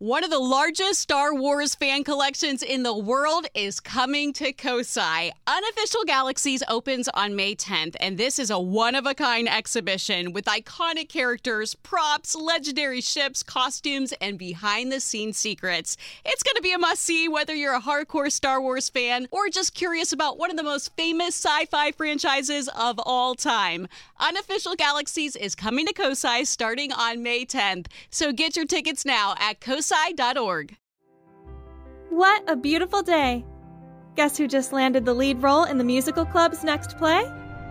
One of the largest Star Wars fan collections in the world is coming to Kosai. Unofficial Galaxies opens on May 10th, and this is a one-of-a-kind exhibition with iconic characters, props, legendary ships, costumes, and behind-the-scenes secrets. It's going to be a must-see whether you're a hardcore Star Wars fan or just curious about one of the most famous sci-fi franchises of all time. Unofficial Galaxies is coming to Kosai starting on May 10th, so get your tickets now at kosai.org. What a beautiful day! Guess who just landed the lead role in the musical club's next play?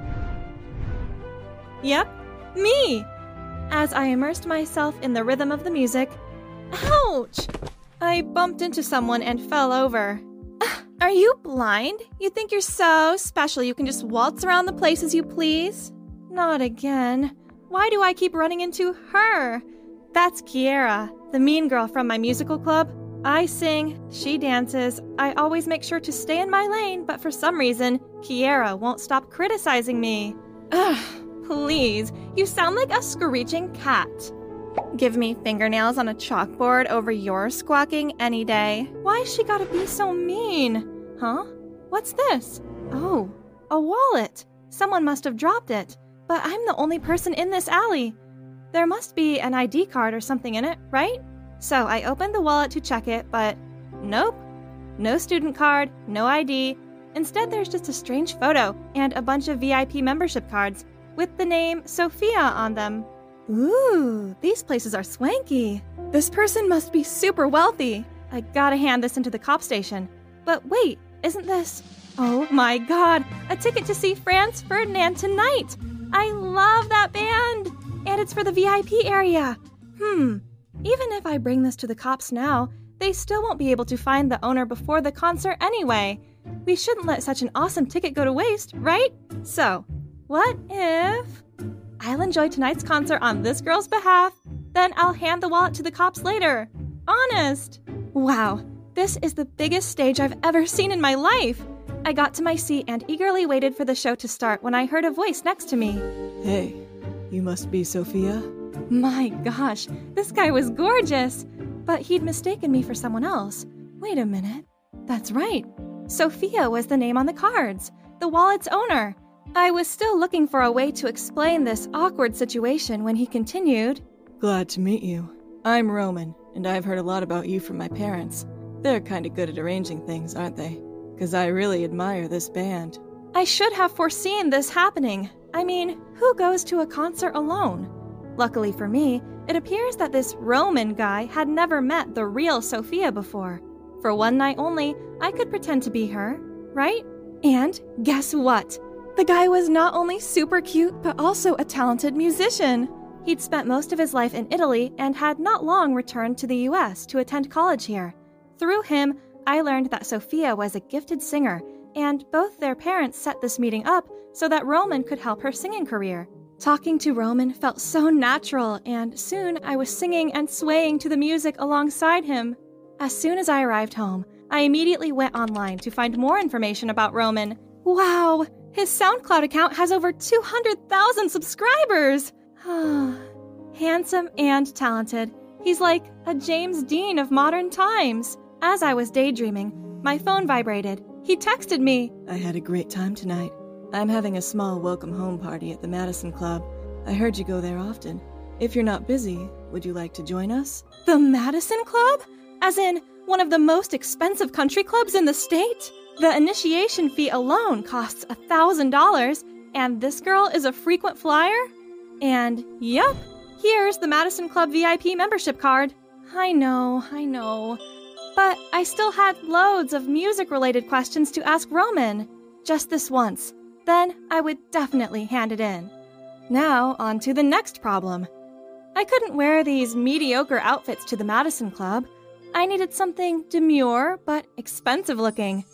Yep, me! As I immersed myself in the rhythm of the music, ouch! I bumped into someone and fell over. Are you blind? You think you're so special you can just waltz around the place as you please? Not again. Why do I keep running into her? That's Kiera, the mean girl from my musical club. I sing, she dances. I always make sure to stay in my lane, but for some reason, Kiera won't stop criticizing me. Ugh, please, you sound like a screeching cat. Give me fingernails on a chalkboard over your squawking any day. Why's she gotta be so mean? Huh? What's this? Oh, a wallet. Someone must have dropped it, but I'm the only person in this alley. There must be an ID card or something in it, right? So I opened the wallet to check it, but nope. No student card, no ID. Instead, there's just a strange photo and a bunch of VIP membership cards with the name Sophia on them. Ooh, these places are swanky. This person must be super wealthy. I gotta hand this into the cop station. But wait, isn't this... Oh my god, a ticket to see Franz Ferdinand tonight! I love that band! And it's for the VIP area. Even if I bring this to the cops now, they still won't be able to find the owner before the concert anyway. We shouldn't let such an awesome ticket go to waste, right? So, what if... I'll enjoy tonight's concert on this girl's behalf, then I'll hand the wallet to the cops later. Honest! Wow, this is the biggest stage I've ever seen in my life. I got to my seat and eagerly waited for the show to start when I heard a voice next to me. Hey, you must be Sophia? My gosh, this guy was gorgeous! But he'd mistaken me for someone else. Wait a minute. That's right. Sophia was the name on the cards, the wallet's owner. I was still looking for a way to explain this awkward situation when he continued. Glad to meet you. I'm Roman, and I've heard a lot about you from my parents. They're kinda good at arranging things, aren't they? 'Cause I really admire this band. I should have foreseen this happening. I mean, who goes to a concert alone? Luckily for me, it appears that this Roman guy had never met the real Sophia before. For one night only, I could pretend to be her, right? And guess what? The guy was not only super cute, but also a talented musician. He'd spent most of his life in Italy and had not long returned to the US to attend college here. Through him, I learned that Sophia was a gifted singer, and both their parents set this meeting up so that Roman could help her singing career. Talking to Roman felt so natural, and soon I was singing and swaying to the music alongside him. As soon as I arrived home, I immediately went online to find more information about Roman. Wow! His SoundCloud account has over 200,000 subscribers! Handsome and talented. He's like a James Dean of modern times. As I was daydreaming, my phone vibrated. He texted me. I had a great time tonight. I'm having a small welcome home party at the Madison Club. I heard you go there often. If you're not busy, would you like to join us? The Madison Club? As in, one of the most expensive country clubs in the state? The initiation fee alone costs $1,000, and this girl is a frequent flyer? And yep, here's the Madison Club VIP membership card. I know. But I still had loads of music-related questions to ask Roman. Just this once. Then I would definitely hand it in. Now, on to the next problem. I couldn't wear these mediocre outfits to the Madison Club. I needed something demure but expensive looking.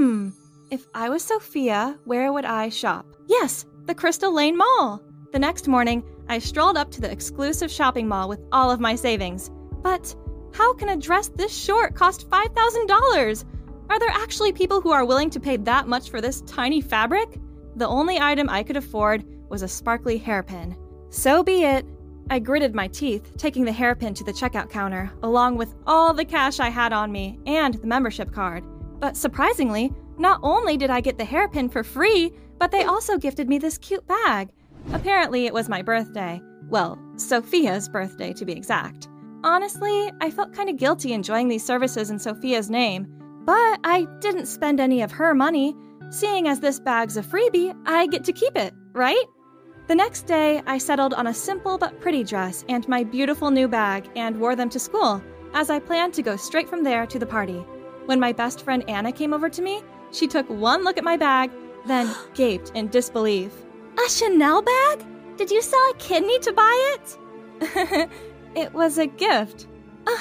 If I was Sophia, where would I shop? Yes, the Crystal Lane Mall. The next morning, I strolled up to the exclusive shopping mall with all of my savings. But how can a dress this short cost $5,000? Are there actually people who are willing to pay that much for this tiny fabric? The only item I could afford was a sparkly hairpin. So be it. I gritted my teeth, taking the hairpin to the checkout counter, along with all the cash I had on me and the membership card. But surprisingly, not only did I get the hairpin for free, but they also gifted me this cute bag. Apparently, it was my birthday. Well, Sophia's birthday, to be exact. Honestly, I felt kind of guilty enjoying these services in Sophia's name, but I didn't spend any of her money. Seeing as this bag's a freebie, I get to keep it, right? The next day, I settled on a simple but pretty dress and my beautiful new bag and wore them to school, as I planned to go straight from there to the party. When my best friend Anna came over to me, she took one look at my bag, then gaped in disbelief. A Chanel bag? Did you sell a kidney to buy it? It was a gift.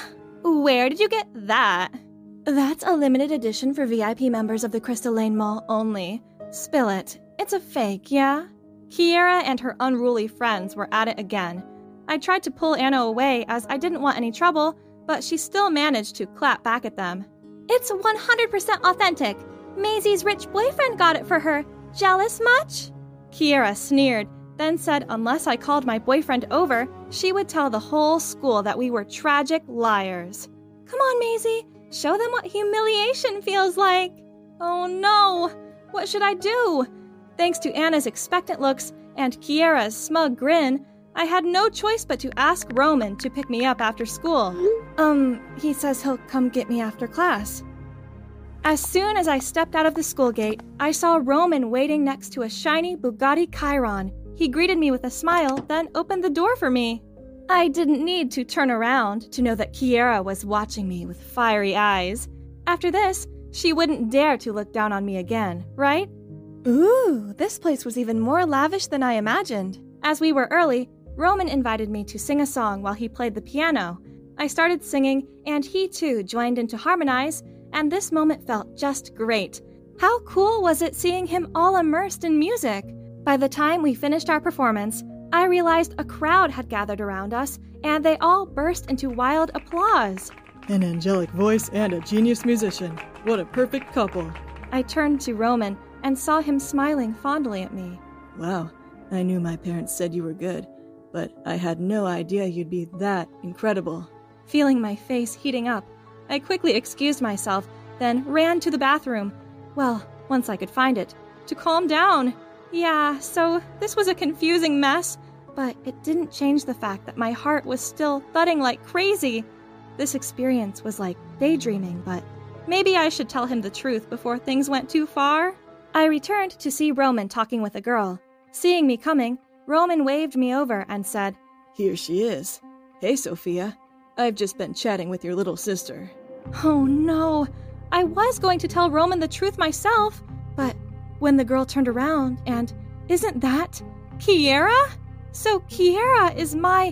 Where did you get that? That's a limited edition for VIP members of the Crystal Lane Mall only. Spill it. It's a fake, yeah? Kiera and her unruly friends were at it again. I tried to pull Anna away as I didn't want any trouble, but she still managed to clap back at them. It's 100% authentic. Maisie's rich boyfriend got it for her. Jealous much? Kiera sneered, then said unless I called my boyfriend over, she would tell the whole school that we were tragic liars. Come on, Maisie. Show them what humiliation feels like. Oh no. What should I do? Thanks to Anna's expectant looks and Kiera's smug grin, I had no choice but to ask Roman to pick me up after school. He says he'll come get me after class. As soon as I stepped out of the school gate, I saw Roman waiting next to a shiny Bugatti Chiron. He greeted me with a smile, then opened the door for me. I didn't need to turn around to know that Kiera was watching me with fiery eyes. After this, she wouldn't dare to look down on me again, right? Ooh, this place was even more lavish than I imagined. As we were early, Roman invited me to sing a song while he played the piano. I started singing, and he too joined in to harmonize, and this moment felt just great. How cool was it seeing him all immersed in music? By the time we finished our performance, I realized a crowd had gathered around us, and they all burst into wild applause. An angelic voice and a genius musician. What a perfect couple. I turned to Roman and saw him smiling fondly at me. Wow, I knew my parents said you were good, but I had no idea you'd be that incredible. Feeling my face heating up, I quickly excused myself, then ran to the bathroom. Well, once I could find it, to calm down. Yeah, so this was a confusing mess, but it didn't change the fact that my heart was still thudding like crazy. This experience was like daydreaming, but maybe I should tell him the truth before things went too far. I returned to see Roman talking with a girl. Seeing me coming, Roman waved me over and said, Here she is. Hey, Sophia. I've just been chatting with your little sister. Oh no, I was going to tell Roman the truth myself, but when the girl turned around and, isn't that Kiera? So Kiera is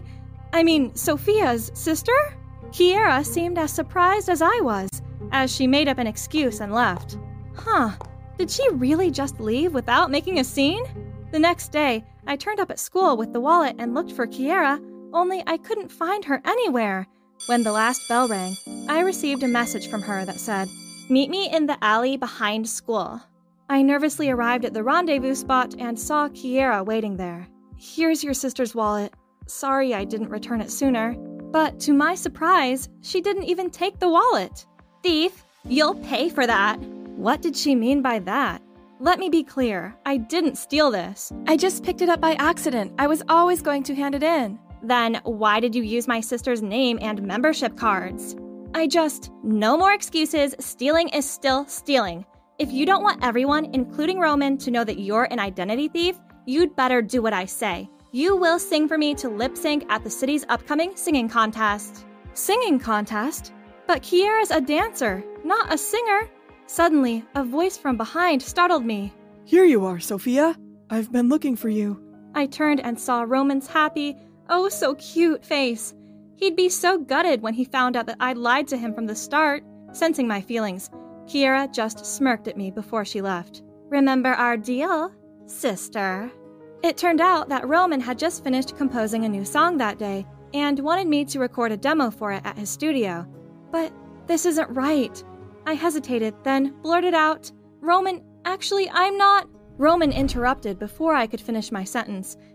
Sophia's sister? Kiera seemed as surprised as I was, as she made up an excuse and left. Did she really just leave without making a scene? The next day, I turned up at school with the wallet and looked for Kiera, only I couldn't find her anywhere. When the last bell rang, I received a message from her that said, "Meet me in the alley behind school." I nervously arrived at the rendezvous spot and saw Kiera waiting there. "Here's your sister's wallet. Sorry I didn't return it sooner." But to my surprise, she didn't even take the wallet. "Thief, you'll pay for that." What did she mean by that? Let me be clear, I didn't steal this. I just picked it up by accident. I was always going to hand it in. Then why did you use my sister's name and membership cards? No more excuses. Stealing is still stealing. If you don't want everyone, including Roman, to know that you're an identity thief, you'd better do what I say. You will sing for me to lip sync at the city's upcoming singing contest. Singing contest? But Kiera's a dancer, not a singer. Suddenly, a voice from behind startled me. Here you are, Sophia. I've been looking for you. I turned and saw Roman's happy, oh so cute face. He'd be so gutted when he found out that I'd lied to him from the start. Sensing my feelings, Kiera just smirked at me before she left. "Remember our deal, sister?" It turned out that Roman had just finished composing a new song that day and wanted me to record a demo for it at his studio. But this isn't right. I hesitated, then blurted out, "Roman, actually, I'm not..." Roman interrupted before I could finish my sentence,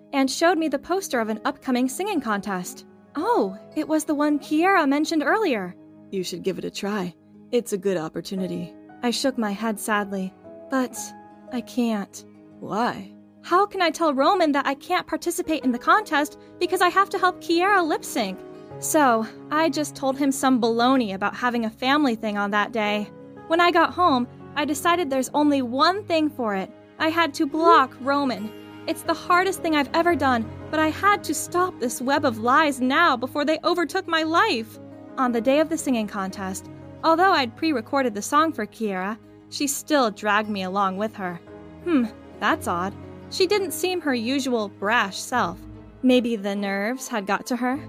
and showed me the poster of an upcoming singing contest. Oh, it was the one Kiera mentioned earlier. You should give it a try. It's a good opportunity. I shook my head sadly, but I can't. Why? How can I tell Roman that I can't participate in the contest because I have to help Kiera lip sync? So, I just told him some baloney about having a family thing on that day. When I got home, I decided there's only one thing for it. I had to block Roman. It's the hardest thing I've ever done, but I had to stop this web of lies now before they overtook my life. On the day of the singing contest, although I'd pre-recorded the song for Kiera, she still dragged me along with her. That's odd. She didn't seem her usual brash self. Maybe the nerves had got to her?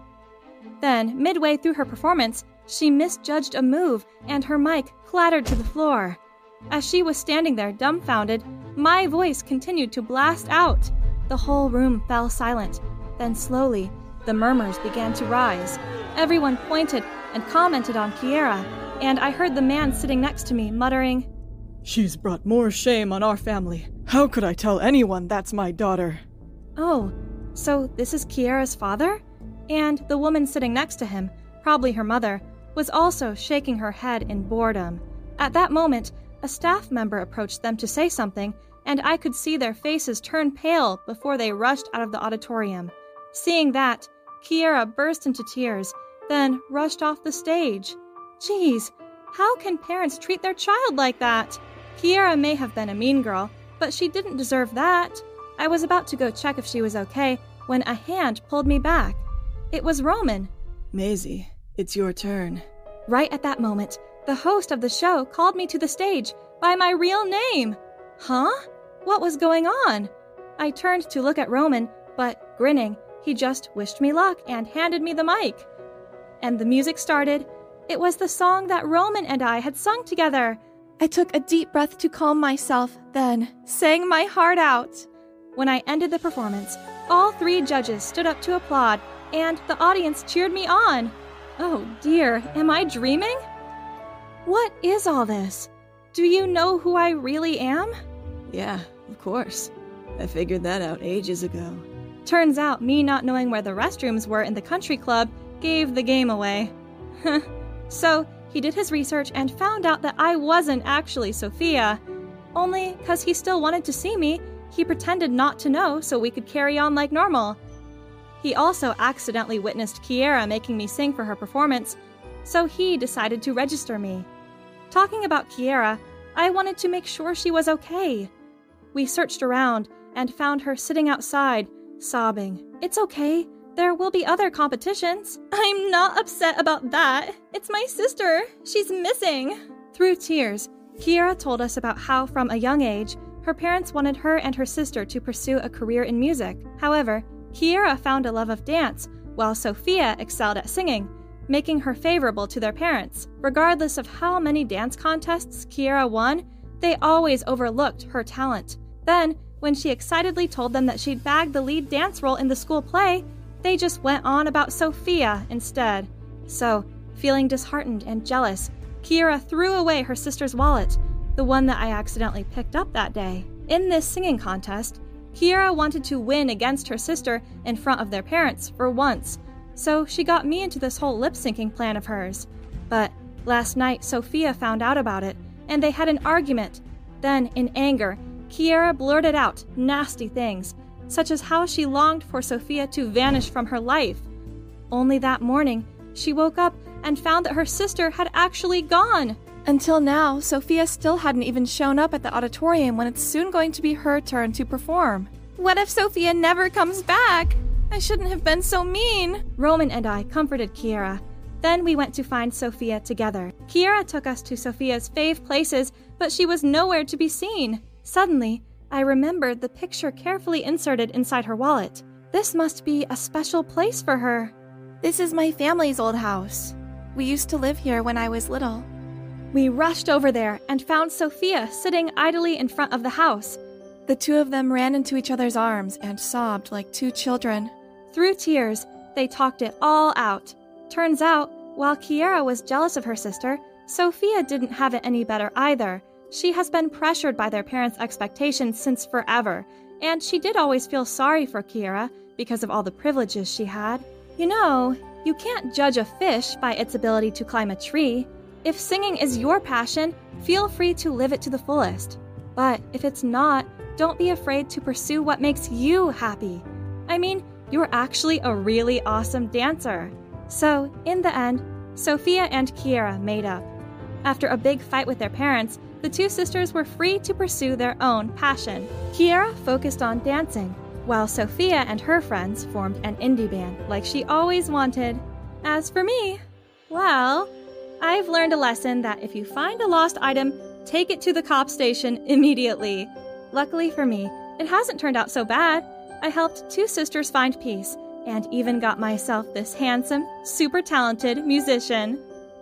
Then, midway through her performance, she misjudged a move and her mic clattered to the floor. As she was standing there dumbfounded, my voice continued to blast out. The whole room fell silent. Then slowly, the murmurs began to rise. Everyone pointed and commented on Kiera, and I heard the man sitting next to me muttering, She's brought more shame on our family. How could I tell anyone that's my daughter? Oh, so this is Kiera's father? And the woman sitting next to him, probably her mother, was also shaking her head in boredom. At that moment, a staff member approached them to say something, and I could see their faces turn pale before they rushed out of the auditorium. Seeing that, Kiera burst into tears, then rushed off the stage. Geez, how can parents treat their child like that? Kiera may have been a mean girl, but she didn't deserve that. I was about to go check if she was okay when a hand pulled me back. It was Roman. Maisie, it's your turn. Right at that moment, the host of the show called me to the stage by my real name. Huh? What was going on? I turned to look at Roman, but grinning, he just wished me luck and handed me the mic. And the music started. It was the song that Roman and I had sung together. I took a deep breath to calm myself, then sang my heart out. When I ended the performance, all 3 judges stood up to applaud, and the audience cheered me on. Oh dear, am I dreaming? What is all this? Do you know who I really am? Yeah, of course. I figured that out ages ago. Turns out me not knowing where the restrooms were in the country club gave the game away. So, he did his research and found out that I wasn't actually Sophia. Only because he still wanted to see me, he pretended not to know so we could carry on like normal. He also accidentally witnessed Kiera making me sing for her performance, so he decided to register me. Talking about Kiera, I wanted to make sure she was okay. We searched around and found her sitting outside, sobbing. It's okay. There will be other competitions. I'm not upset about that. It's my sister. She's missing. Through tears, Kiera told us about how, from a young age, her parents wanted her and her sister to pursue a career in music. However, Kiera found a love of dance, while Sophia excelled at singing, making her favorable to their parents. Regardless of how many dance contests Kiera won, they always overlooked her talent. Then, when she excitedly told them that she'd bagged the lead dance role in the school play, they just went on about Sophia instead. So, feeling disheartened and jealous, Kiera threw away her sister's wallet, the one that I accidentally picked up that day. In this singing contest, Kiera wanted to win against her sister in front of their parents for once, so she got me into this whole lip-syncing plan of hers. But last night, Sophia found out about it, and they had an argument. Then, in anger, Kiera blurted out nasty things, such as how she longed for Sophia to vanish from her life. Only that morning, she woke up and found that her sister had actually gone. Until now, Sophia still hadn't even shown up at the auditorium when it's soon going to be her turn to perform. What if Sophia never comes back? I shouldn't have been so mean. Roman and I comforted Kiera. Then we went to find Sophia together. Kiera took us to Sophia's fave places, but she was nowhere to be seen. Suddenly, I remembered the picture carefully inserted inside her wallet. This must be a special place for her. This is my family's old house. We used to live here when I was little. We rushed over there and found Sophia sitting idly in front of the house. The 2 of them ran into each other's arms and sobbed like 2 children. Through tears, they talked it all out. Turns out, while Kiera was jealous of her sister, Sophia didn't have it any better either. She has been pressured by their parents' expectations since forever, and she did always feel sorry for Kiera because of all the privileges she had. You know, you can't judge a fish by its ability to climb a tree. If singing is your passion, feel free to live it to the fullest. But if it's not, don't be afraid to pursue what makes you happy. I mean, you're actually a really awesome dancer. So, in the end, Sophia and Kiera made up. After a big fight with their parents, the two sisters were free to pursue their own passion. Kiera focused on dancing, while Sophia and her friends formed an indie band like she always wanted. As for me, well, I've learned a lesson that if you find a lost item, take it to the cop station immediately. Luckily for me, it hasn't turned out so bad. I helped two sisters find peace, and even got myself this handsome, super talented musician.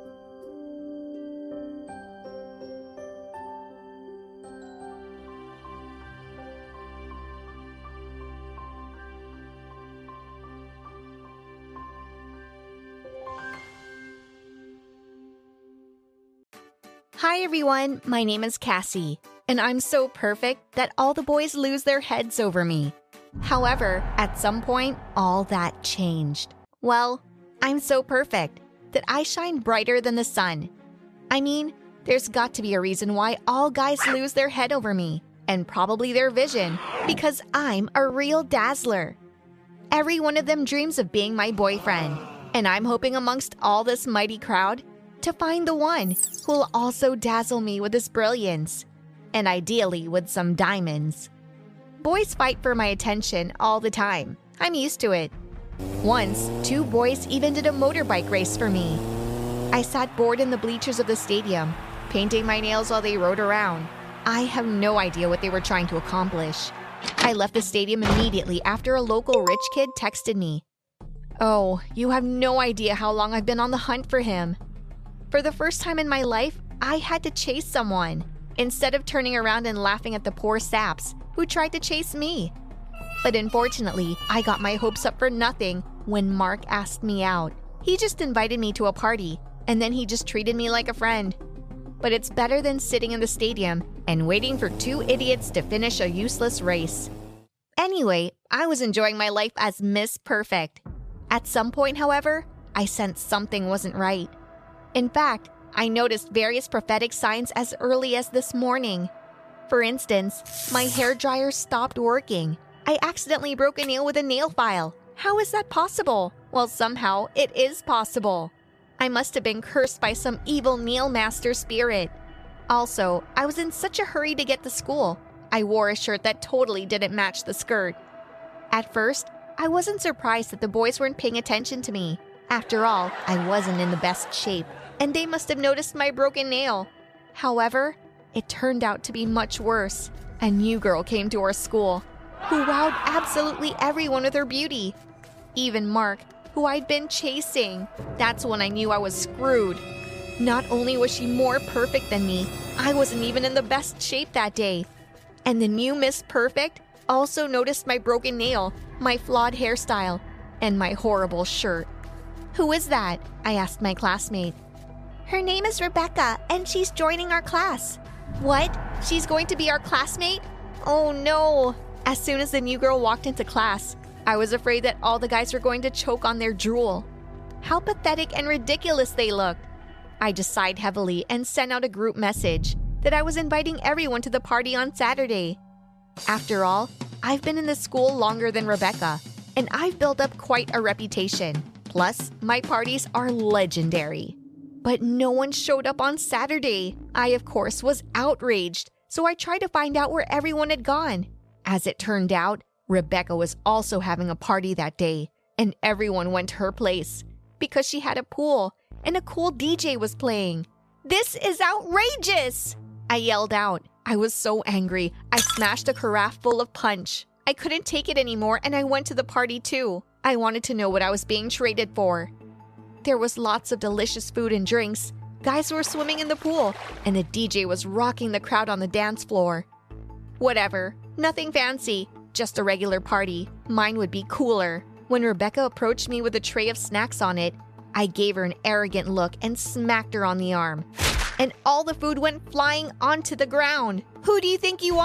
Hi everyone, my name is Cassie, and I'm so perfect that all the boys lose their heads over me. However, at some point, all that changed. Well, I'm so perfect that I shine brighter than the sun. I mean, there's got to be a reason why all guys lose their head over me, and probably their vision, because I'm a real dazzler. Every one of them dreams of being my boyfriend, and I'm hoping amongst all this mighty crowd to find the one who'll also dazzle me with his brilliance, and ideally with some diamonds. Boys fight for my attention all the time. I'm used to it. Once, two boys even did a motorbike race for me. I sat bored in the bleachers of the stadium, painting my nails while they rode around. I have no idea what they were trying to accomplish. I left the stadium immediately after a local rich kid texted me. Oh, you have no idea how long I've been on the hunt for him. For the first time in my life, I had to chase someone, instead of turning around and laughing at the poor saps who tried to chase me. But unfortunately, I got my hopes up for nothing when Mark asked me out. He just invited me to a party, and then he just treated me like a friend. But it's better than sitting in the stadium and waiting for two idiots to finish a useless race. Anyway, I was enjoying my life as Miss Perfect. At some point, however, I sensed something wasn't right. In fact, I noticed various prophetic signs as early as this morning. For instance, my hairdryer stopped working. I accidentally broke a nail with a nail file. How is that possible? Well, somehow it is possible. I must have been cursed by some evil nail master spirit. Also, I was in such a hurry to get to school. I wore a shirt that totally didn't match the skirt. At first, I wasn't surprised that the boys weren't paying attention to me. After all, I wasn't in the best shape, and they must have noticed my broken nail. However, it turned out to be much worse. A new girl came to our school, who wowed absolutely everyone with her beauty. Even Mark, who I'd been chasing. That's when I knew I was screwed. Not only was she more perfect than me, I wasn't even in the best shape that day. And the new Miss Perfect also noticed my broken nail, my flawed hairstyle, and my horrible shirt. "Who is that?" I asked my classmate. "Her name is Rebecca, and she's joining our class." "What? She's going to be our classmate? Oh no!" As soon as the new girl walked into class, I was afraid that all the guys were going to choke on their drool. How pathetic and ridiculous they looked. I just sighed heavily and sent out a group message that I was inviting everyone to the party on Saturday. After all, I've been in this school longer than Rebecca, and I've built up quite a reputation. Plus, my parties are legendary. But no one showed up on Saturday. I, of course, was outraged, so I tried to find out where everyone had gone. As it turned out, Rebecca was also having a party that day, and everyone went to her place because she had a pool and a cool DJ was playing. "This is outrageous!" I yelled out. I was so angry, I smashed a carafe full of punch. I couldn't take it anymore, and I went to the party too. I wanted to know what I was being traded for. There was lots of delicious food and drinks. Guys were swimming in the pool, and the DJ was rocking the crowd on the dance floor. Whatever, nothing fancy, just a regular party. Mine would be cooler. When Rebecca approached me with a tray of snacks on it, I gave her an arrogant look and smacked her on the arm. And all the food went flying onto the ground. "Who do you think you are?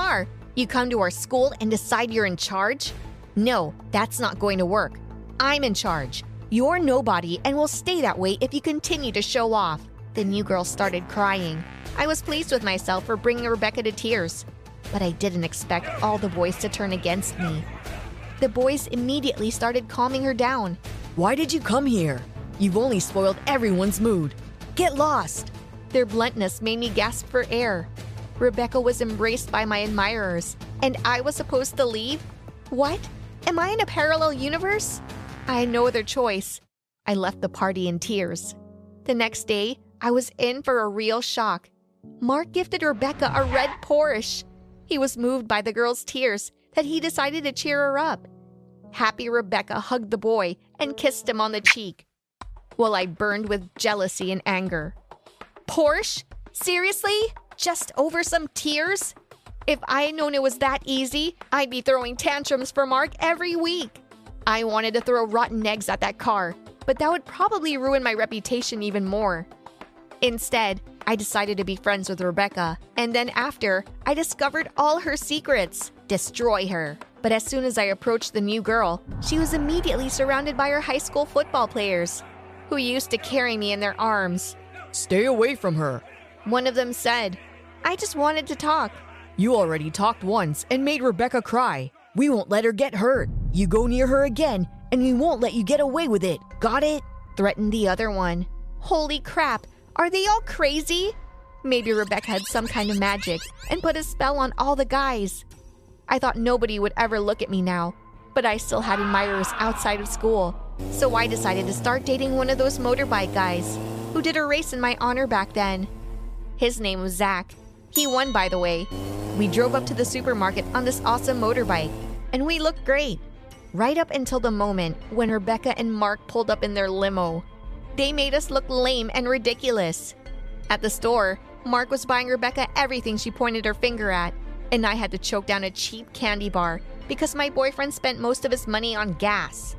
You come to our school and decide you're in charge? No, that's not going to work. I'm in charge. You're nobody and will stay that way if you continue to show off. The new girl started crying. I was pleased with myself for bringing Rebecca to tears, but I didn't expect all the boys to turn against me. The boys immediately started calming her down. Why did you come here? You've only spoiled everyone's mood. Get lost! Their bluntness made me gasp for air. Rebecca was embraced by my admirers, and I was supposed to leave? What? Am I in a parallel universe? I had no other choice. I left the party in tears. The next day, I was in for a real shock. Mark gifted Rebecca a red Porsche. He was moved by the girl's tears that he decided to cheer her up. Happy Rebecca hugged the boy and kissed him on the cheek, while I burned with jealousy and anger. Porsche? Seriously? Just over some tears? If I had known it was that easy, I'd be throwing tantrums for Mark every week. I wanted to throw rotten eggs at that car, but that would probably ruin my reputation even more. Instead, I decided to be friends with Rebecca, and then after, I discovered all her secrets. Destroy her. But as soon as I approached the new girl, she was immediately surrounded by her high school football players, who used to carry me in their arms. Stay away from her. One of them said, I just wanted to talk. You already talked once and made Rebecca cry. We won't let her get hurt. You go near her again, and we won't let you get away with it. Got it? Threatened the other one. Holy crap, are they all crazy? Maybe Rebecca had some kind of magic and put a spell on all the guys. I thought nobody would ever look at me now, but I still had admirers outside of school. So I decided to start dating one of those motorbike guys who did a race in my honor back then. His name was Zach. He won, by the way. We drove up to the supermarket on this awesome motorbike, and we looked great. Right up until the moment when Rebecca and Mark pulled up in their limo. They made us look lame and ridiculous. At the store, Mark was buying Rebecca everything she pointed her finger at, and I had to choke down a cheap candy bar because my boyfriend spent most of his money on gas.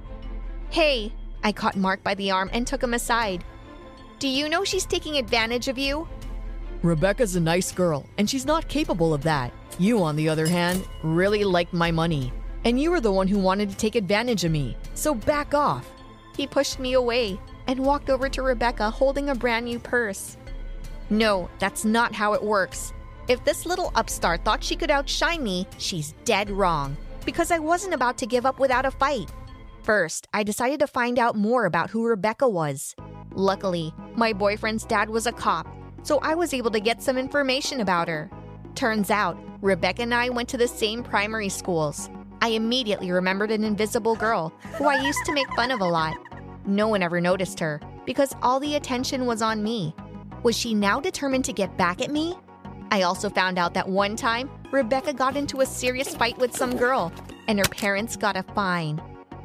Hey, I caught Mark by the arm and took him aside. Do you know she's taking advantage of you? Rebecca's a nice girl, and she's not capable of that. You, on the other hand, really liked my money. And you were the one who wanted to take advantage of me, so back off. He pushed me away and walked over to Rebecca holding a brand new purse. No, that's not how it works. If this little upstart thought she could outshine me, she's dead wrong. Because I wasn't about to give up without a fight. First, I decided to find out more about who Rebecca was. Luckily, my boyfriend's dad was a cop, so I was able to get some information about her. Turns out, Rebecca and I went to the same primary schools. I immediately remembered an invisible girl who I used to make fun of a lot. No one ever noticed her because all the attention was on me. Was she now determined to get back at me? I also found out that one time, Rebecca got into a serious fight with some girl, and her parents got a fine.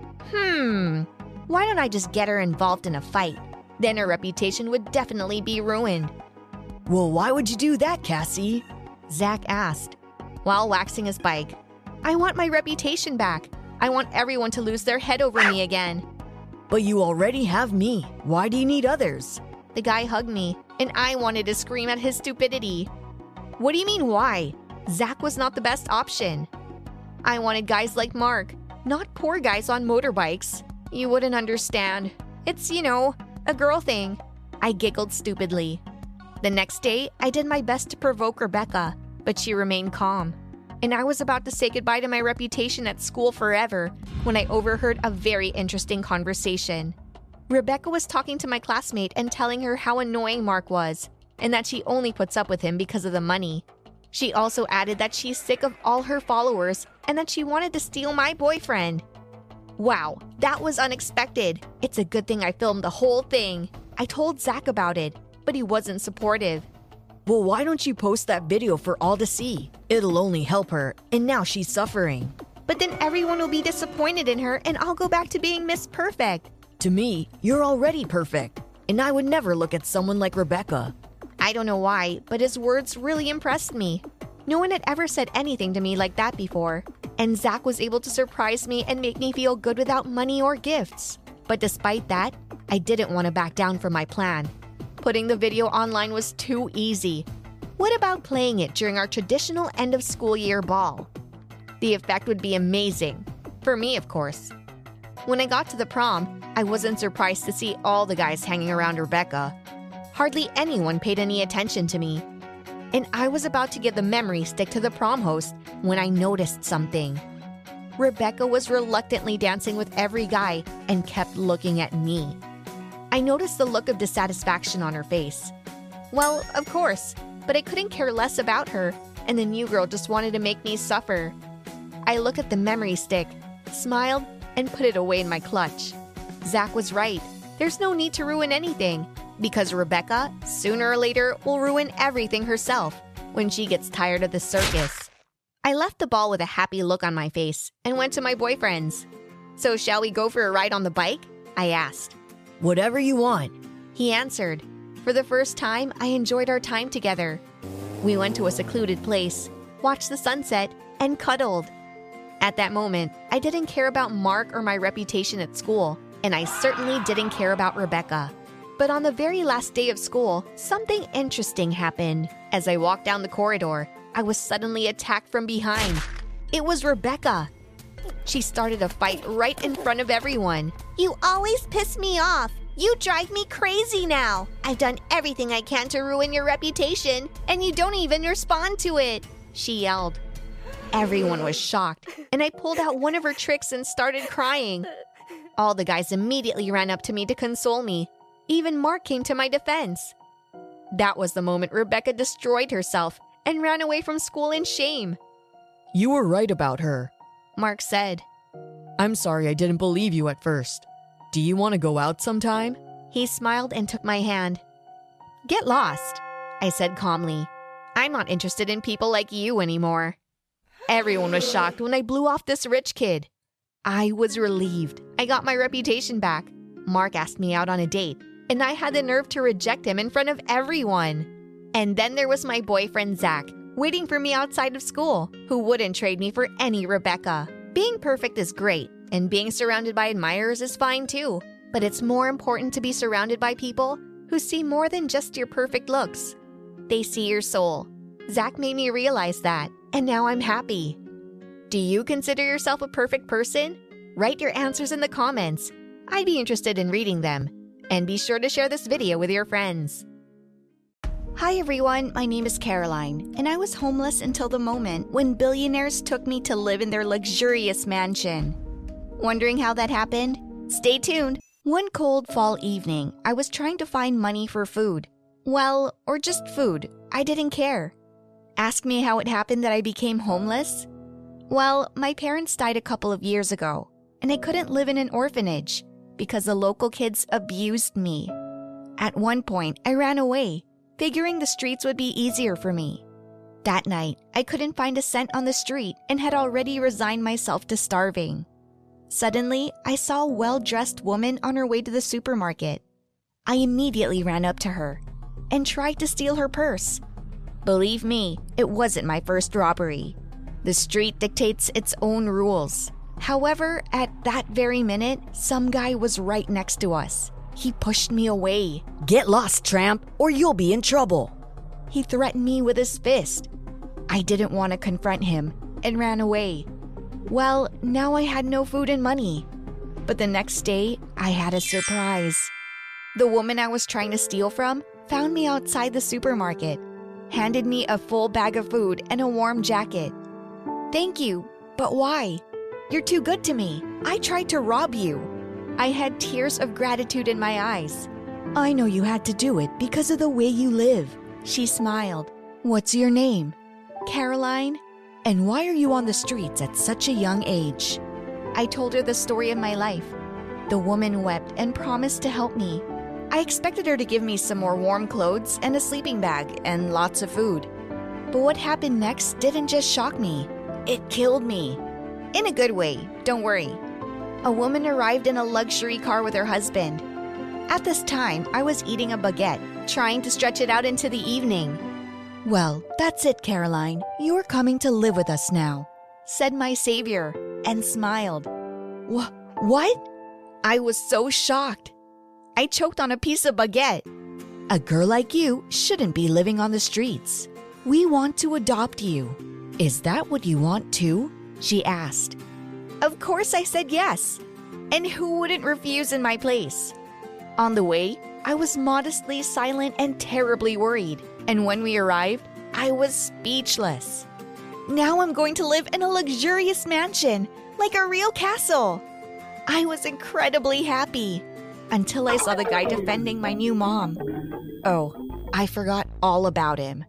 Why don't I just get her involved in a fight? Then her reputation would definitely be ruined. Well, why would you do that, Cassie? Zach asked, while waxing his bike. I want my reputation back. I want everyone to lose their head over me again. But you already have me. Why do you need others? The guy hugged me, and I wanted to scream at his stupidity. What do you mean, why? Zach was not the best option. I wanted guys like Mark, not poor guys on motorbikes. You wouldn't understand. It's, a girl thing. I giggled stupidly. The next day, I did my best to provoke Rebecca, but she remained calm. And I was about to say goodbye to my reputation at school forever when I overheard a very interesting conversation. Rebecca was talking to my classmate and telling her how annoying Mark was, and that she only puts up with him because of the money. She also added that she's sick of all her followers and that she wanted to steal my boyfriend. Wow, that was unexpected. It's a good thing I filmed the whole thing. I told Zach about it, but he wasn't supportive. Well, why don't you post that video for all to see? It'll only help her, and now she's suffering. But then everyone will be disappointed in her and I'll go back to being Miss Perfect. To me, you're already perfect, and I would never look at someone like Rebecca. I don't know why, but his words really impressed me. No one had ever said anything to me like that before, and Zach was able to surprise me and make me feel good without money or gifts. But despite that, I didn't want to back down from my plan. Putting the video online was too easy. What about playing it during our traditional end-of-school year ball? The effect would be amazing. For me, of course. When I got to the prom, I wasn't surprised to see all the guys hanging around Rebecca. Hardly anyone paid any attention to me. And I was about to give the memory stick to the prom host when I noticed something. Rebecca was reluctantly dancing with every guy and kept looking at me. I noticed the look of dissatisfaction on her face. Well, of course, but I couldn't care less about her, and the new girl just wanted to make me suffer. I looked at the memory stick, smiled, and put it away in my clutch. Zach was right. There's no need to ruin anything, because Rebecca, sooner or later, will ruin everything herself when she gets tired of the circus. I left the ball with a happy look on my face and went to my boyfriend's. So shall we go for a ride on the bike? I asked. Whatever you want. He answered. For the first time, I enjoyed our time together. We went to a secluded place, watched the sunset, and cuddled. At that moment, I didn't care about Mark or my reputation at school, and I certainly didn't care about Rebecca. But on the very last day of school, something interesting happened. As I walked down the corridor, I was suddenly attacked from behind. It was Rebecca. She started a fight right in front of everyone. You always piss me off. You drive me crazy now. I've done everything I can to ruin your reputation, and you don't even respond to it, she yelled. Everyone was shocked, and I pulled out one of her tricks and started crying. All the guys immediately ran up to me to console me. Even Mark came to my defense. That was the moment Rebecca destroyed herself and ran away from school in shame. You were right about her, Mark said. I'm sorry I didn't believe you at first. Do you want to go out sometime? He smiled and took my hand. Get lost, I said calmly. I'm not interested in people like you anymore. Everyone was shocked when I blew off this rich kid. I was relieved. I got my reputation back. Mark asked me out on a date, and I had the nerve to reject him in front of everyone. And then there was my boyfriend Zach, waiting for me outside of school, who wouldn't trade me for any Rebecca. Being perfect is great, and being surrounded by admirers is fine too. But it's more important to be surrounded by people who see more than just your perfect looks. They see your soul. Zach made me realize that, and now I'm happy. Do you consider yourself a perfect person? Write your answers in the comments. I'd be interested in reading them. And be sure to share this video with your friends. Hi everyone, my name is Caroline, and I was homeless until the moment when billionaires took me to live in their luxurious mansion. Wondering how that happened? Stay tuned! One cold fall evening, I was trying to find money for food. Well, or just food. I didn't care. Ask me how it happened that I became homeless? Well, my parents died a couple of years ago, and I couldn't live in an orphanage because the local kids abused me. At one point, I ran away, figuring the streets would be easier for me. That night, I couldn't find a cent on the street and had already resigned myself to starving. Suddenly, I saw a well-dressed woman on her way to the supermarket. I immediately ran up to her and tried to steal her purse. Believe me, it wasn't my first robbery. The street dictates its own rules. However, at that very minute, some guy was right next to us. He pushed me away. Get lost, tramp, or you'll be in trouble. He threatened me with his fist. I didn't want to confront him and ran away. Well, now I had no food and money. But the next day, I had a surprise. The woman I was trying to steal from found me outside the supermarket, handed me a full bag of food and a warm jacket. Thank you, but why? You're too good to me. I tried to rob you. I had tears of gratitude in my eyes. I know you had to do it because of the way you live. She smiled. What's your name? Caroline. And why are you on the streets at such a young age? I told her the story of my life. The woman wept and promised to help me. I expected her to give me some more warm clothes and a sleeping bag and lots of food. But what happened next didn't just shock me. It killed me. In a good way, don't worry. A woman arrived in a luxury car with her husband. At this time, I was eating a baguette, trying to stretch it out into the evening. Well, that's it, Caroline. You're coming to live with us now, said my savior, and smiled. What? I was so shocked. I choked on a piece of baguette. A girl like you shouldn't be living on the streets. We want to adopt you. Is that what you want too? she asked. Of course I said yes. And who wouldn't refuse in my place? On the way, I was modestly silent and terribly worried. And when we arrived, I was speechless. Now I'm going to live in a luxurious mansion, like a real castle. I was incredibly happy until I saw the guy defending my new mom. Oh, I forgot all about him.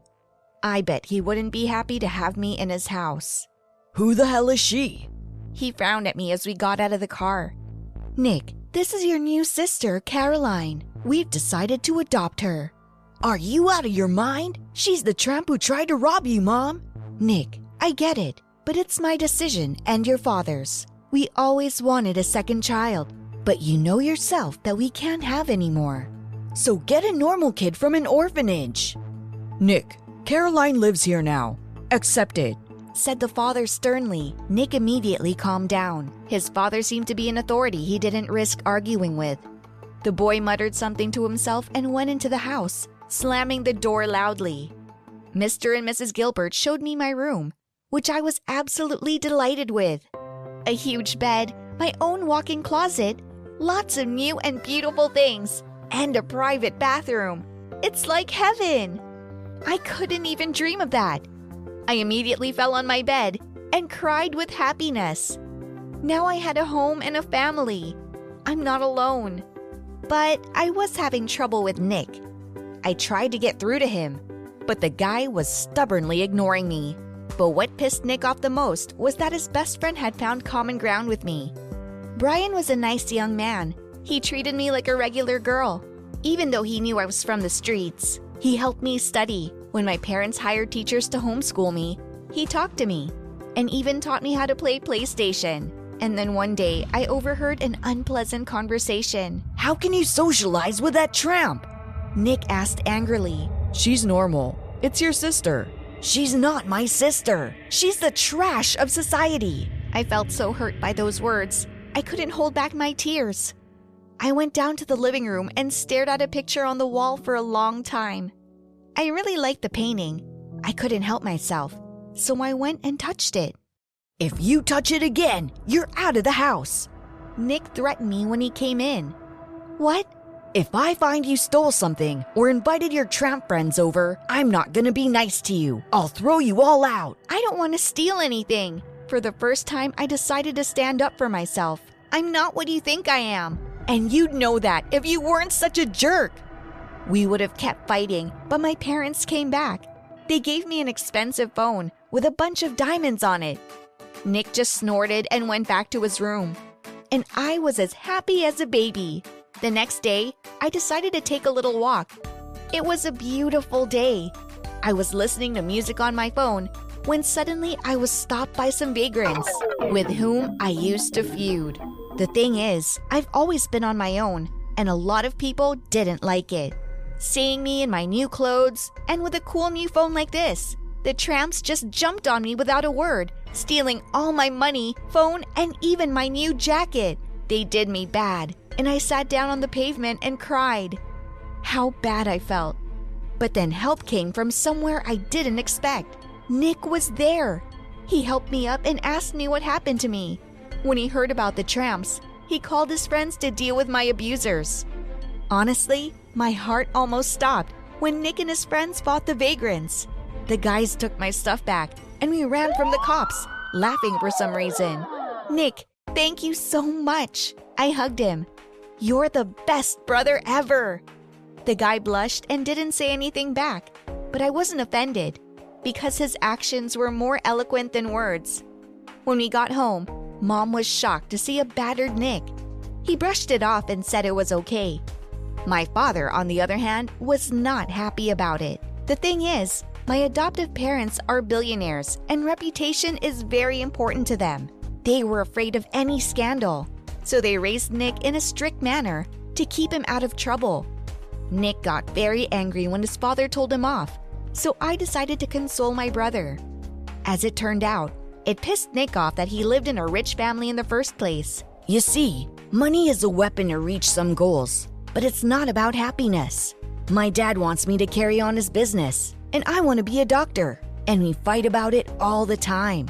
I bet he wouldn't be happy to have me in his house. Who the hell is she? He frowned at me as we got out of the car. Nick, this is your new sister, Caroline. We've decided to adopt her. Are you out of your mind? She's the tramp who tried to rob you, Mom. Nick, I get it, but it's my decision and your father's. We always wanted a second child, but you know yourself that we can't have any more. So get a normal kid from an orphanage. Nick, Caroline lives here now. Accept it, said the father sternly. Nick immediately calmed down. His father seemed to be an authority he didn't risk arguing with. The boy muttered something to himself and went into the house, slamming the door loudly. Mr. and Mrs. Gilbert showed me my room, which I was absolutely delighted with. A huge bed, my own walk-in closet, lots of new and beautiful things, and a private bathroom. It's like heaven. I couldn't even dream of that. I immediately fell on my bed and cried with happiness. Now I had a home and a family. I'm not alone. But I was having trouble with Nick. I tried to get through to him, but the guy was stubbornly ignoring me. But what pissed Nick off the most was that his best friend had found common ground with me. Brian was a nice young man. He treated me like a regular girl, even though he knew I was from the streets. He helped me study. When my parents hired teachers to homeschool me, he talked to me and even taught me how to play PlayStation. And then one day, I overheard an unpleasant conversation. How can you socialize with that tramp? Nick asked angrily. She's normal. It's your sister. She's not my sister. She's the trash of society. I felt so hurt by those words. I couldn't hold back my tears. I went down to the living room and stared at a picture on the wall for a long time. I really liked the painting. I couldn't help myself, so I went and touched it. If you touch it again, you're out of the house. Nick threatened me when he came in. What? If I find you stole something or invited your tramp friends over, I'm not gonna be nice to you. I'll throw you all out. I don't want to steal anything. For the first time, I decided to stand up for myself. I'm not what you think I am. And you'd know that if you weren't such a jerk. We would have kept fighting, but my parents came back. They gave me an expensive phone with a bunch of diamonds on it. Nick just snorted and went back to his room. And I was as happy as a baby. The next day, I decided to take a little walk. It was a beautiful day. I was listening to music on my phone when suddenly I was stopped by some vagrants with whom I used to feud. The thing is, I've always been on my own, and a lot of people didn't like it. Seeing me in my new clothes and with a cool new phone like this, the tramps just jumped on me without a word, stealing all my money, phone, and even my new jacket. They did me bad, and I sat down on the pavement and cried. How bad I felt. But then help came from somewhere I didn't expect. Nick was there. He helped me up and asked me what happened to me. When he heard about the tramps, he called his friends to deal with my abusers. Honestly, my heart almost stopped when Nick and his friends fought the vagrants. The guys took my stuff back, and we ran from the cops, laughing for some reason. Nick, thank you so much. I hugged him. You're the best brother ever. The guy blushed and didn't say anything back, but I wasn't offended because his actions were more eloquent than words. When we got home, Mom was shocked to see a battered Nick. He brushed it off and said it was okay. My father, on the other hand, was not happy about it. The thing is, my adoptive parents are billionaires, and reputation is very important to them. They were afraid of any scandal, so they raised Nick in a strict manner to keep him out of trouble. Nick got very angry when his father told him off, so I decided to console my brother. As it turned out, it pissed Nick off that he lived in a rich family in the first place. You see, money is a weapon to reach some goals, but it's not about happiness. My dad wants me to carry on his business, and I want to be a doctor, and we fight about it all the time.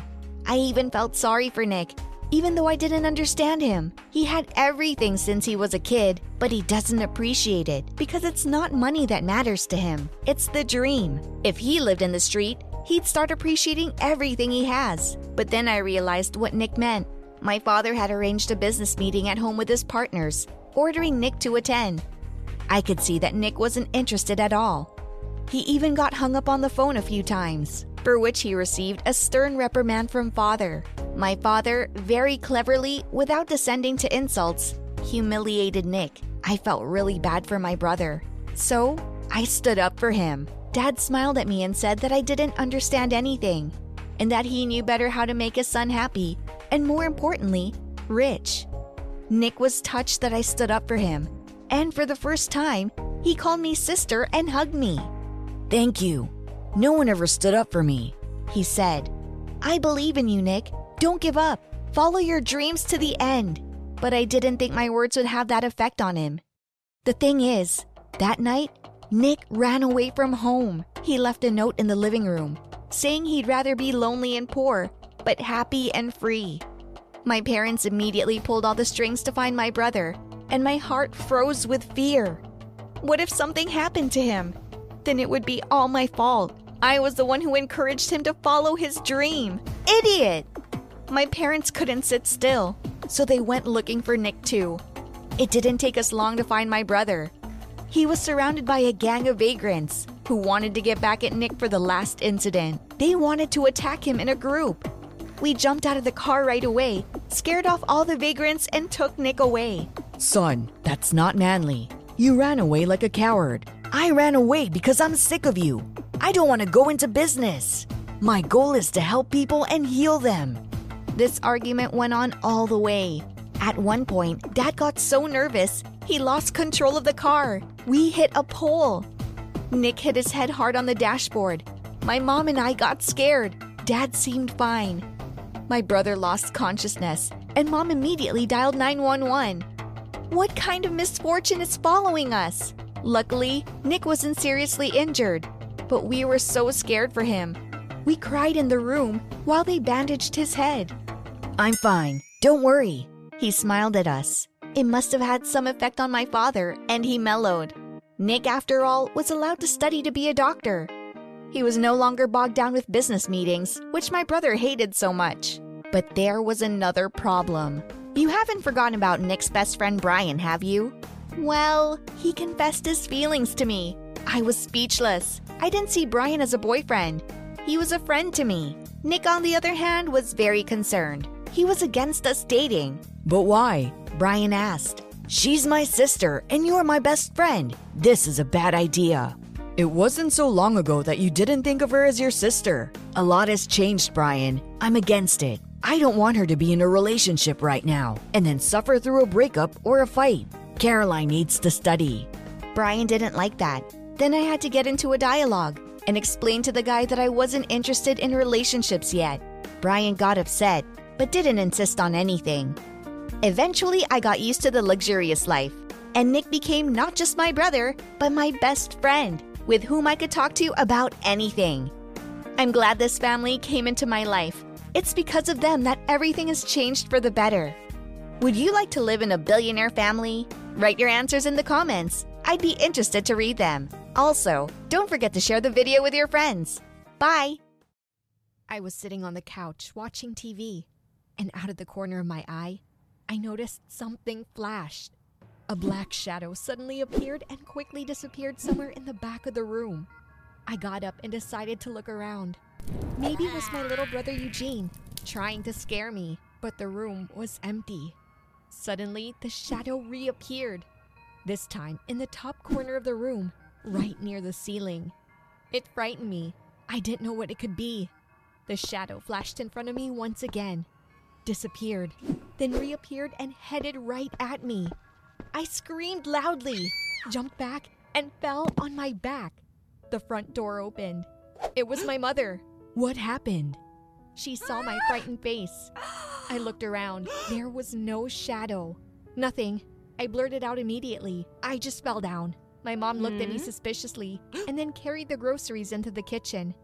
I even felt sorry for Nick, even though I didn't understand him. He had everything since he was a kid, but he doesn't appreciate it because it's not money that matters to him. It's the dream. If he lived in the street, he'd start appreciating everything he has. But then I realized what Nick meant. My father had arranged a business meeting at home with his partners, ordering Nick to attend. I could see that Nick wasn't interested at all. He even got hung up on the phone a few times, for which he received a stern reprimand from father. My father, very cleverly, without descending to insults, humiliated Nick. I felt really bad for my brother. So, I stood up for him. Dad smiled at me and said that I didn't understand anything, and that he knew better how to make his son happy, and more importantly, rich. Nick was touched that I stood up for him, and for the first time, he called me sister and hugged me. Thank you. No one ever stood up for me, he said. I believe in you, Nick. Don't give up. Follow your dreams to the end. But I didn't think my words would have that effect on him. The thing is, that night, Nick ran away from home. He left a note in the living room, saying he'd rather be lonely and poor, but happy and free. My parents immediately pulled all the strings to find my brother, and my heart froze with fear. What if something happened to him? Then it would be all my fault. I was the one who encouraged him to follow his dream. Idiot! My parents couldn't sit still, so they went looking for Nick too. It didn't take us long to find my brother. He was surrounded by a gang of vagrants who wanted to get back at Nick for the last incident. They wanted to attack him in a group. We jumped out of the car right away, scared off all the vagrants, and took Nick away. Son, that's not manly. You ran away like a coward. I ran away because I'm sick of you. I don't want to go into business. My goal is to help people and heal them. This argument went on all the way. At one point, Dad got so nervous, he lost control of the car. We hit a pole. Nick hit his head hard on the dashboard. My mom and I got scared. Dad seemed fine. My brother lost consciousness, and Mom immediately dialed 911. What kind of misfortune is following us? Luckily, Nick wasn't seriously injured, but we were so scared for him. We cried in the room while they bandaged his head. I'm fine. Don't worry. He smiled at us. It must have had some effect on my father, and he mellowed. Nick, after all, was allowed to study to be a doctor. He was no longer bogged down with business meetings, which my brother hated so much. But there was another problem. You haven't forgotten about Nick's best friend Brian, have you? Well, he confessed his feelings to me. I was speechless. I didn't see Brian as a boyfriend. He was a friend to me. Nick, on the other hand, was very concerned. He was against us dating. But why? Brian asked. She's my sister, and you're my best friend. This is a bad idea. It wasn't so long ago that you didn't think of her as your sister. A lot has changed, Brian. I'm against it. I don't want her to be in a relationship right now and then suffer through a breakup or a fight. Caroline needs to study. Brian didn't like that. Then I had to get into a dialogue and explain to the guy that I wasn't interested in relationships yet. Brian got upset, but didn't insist on anything. Eventually, I got used to the luxurious life, and Nick became not just my brother, but my best friend, with whom I could talk to about anything. I'm glad this family came into my life. It's because of them that everything has changed for the better. Would you like to live in a billionaire family? Write your answers in the comments. I'd be interested to read them. Also, don't forget to share the video with your friends. Bye! I was sitting on the couch watching TV, and out of the corner of my eye, I noticed something flashed. A black shadow suddenly appeared and quickly disappeared somewhere in the back of the room. I got up and decided to look around. Maybe it was my little brother Eugene, trying to scare me, but the room was empty. Suddenly, the shadow reappeared, this time in the top corner of the room, right near the ceiling. It frightened me. I didn't know what it could be. The shadow flashed in front of me once again, disappeared, then reappeared and headed right at me. I screamed loudly, jumped back, and fell on my back. The front door opened. It was my mother. What happened? She saw my frightened face. I looked around. There was no shadow. Nothing. I blurted out immediately. I just fell down. My mom looked at me suspiciously and then carried the groceries into the kitchen.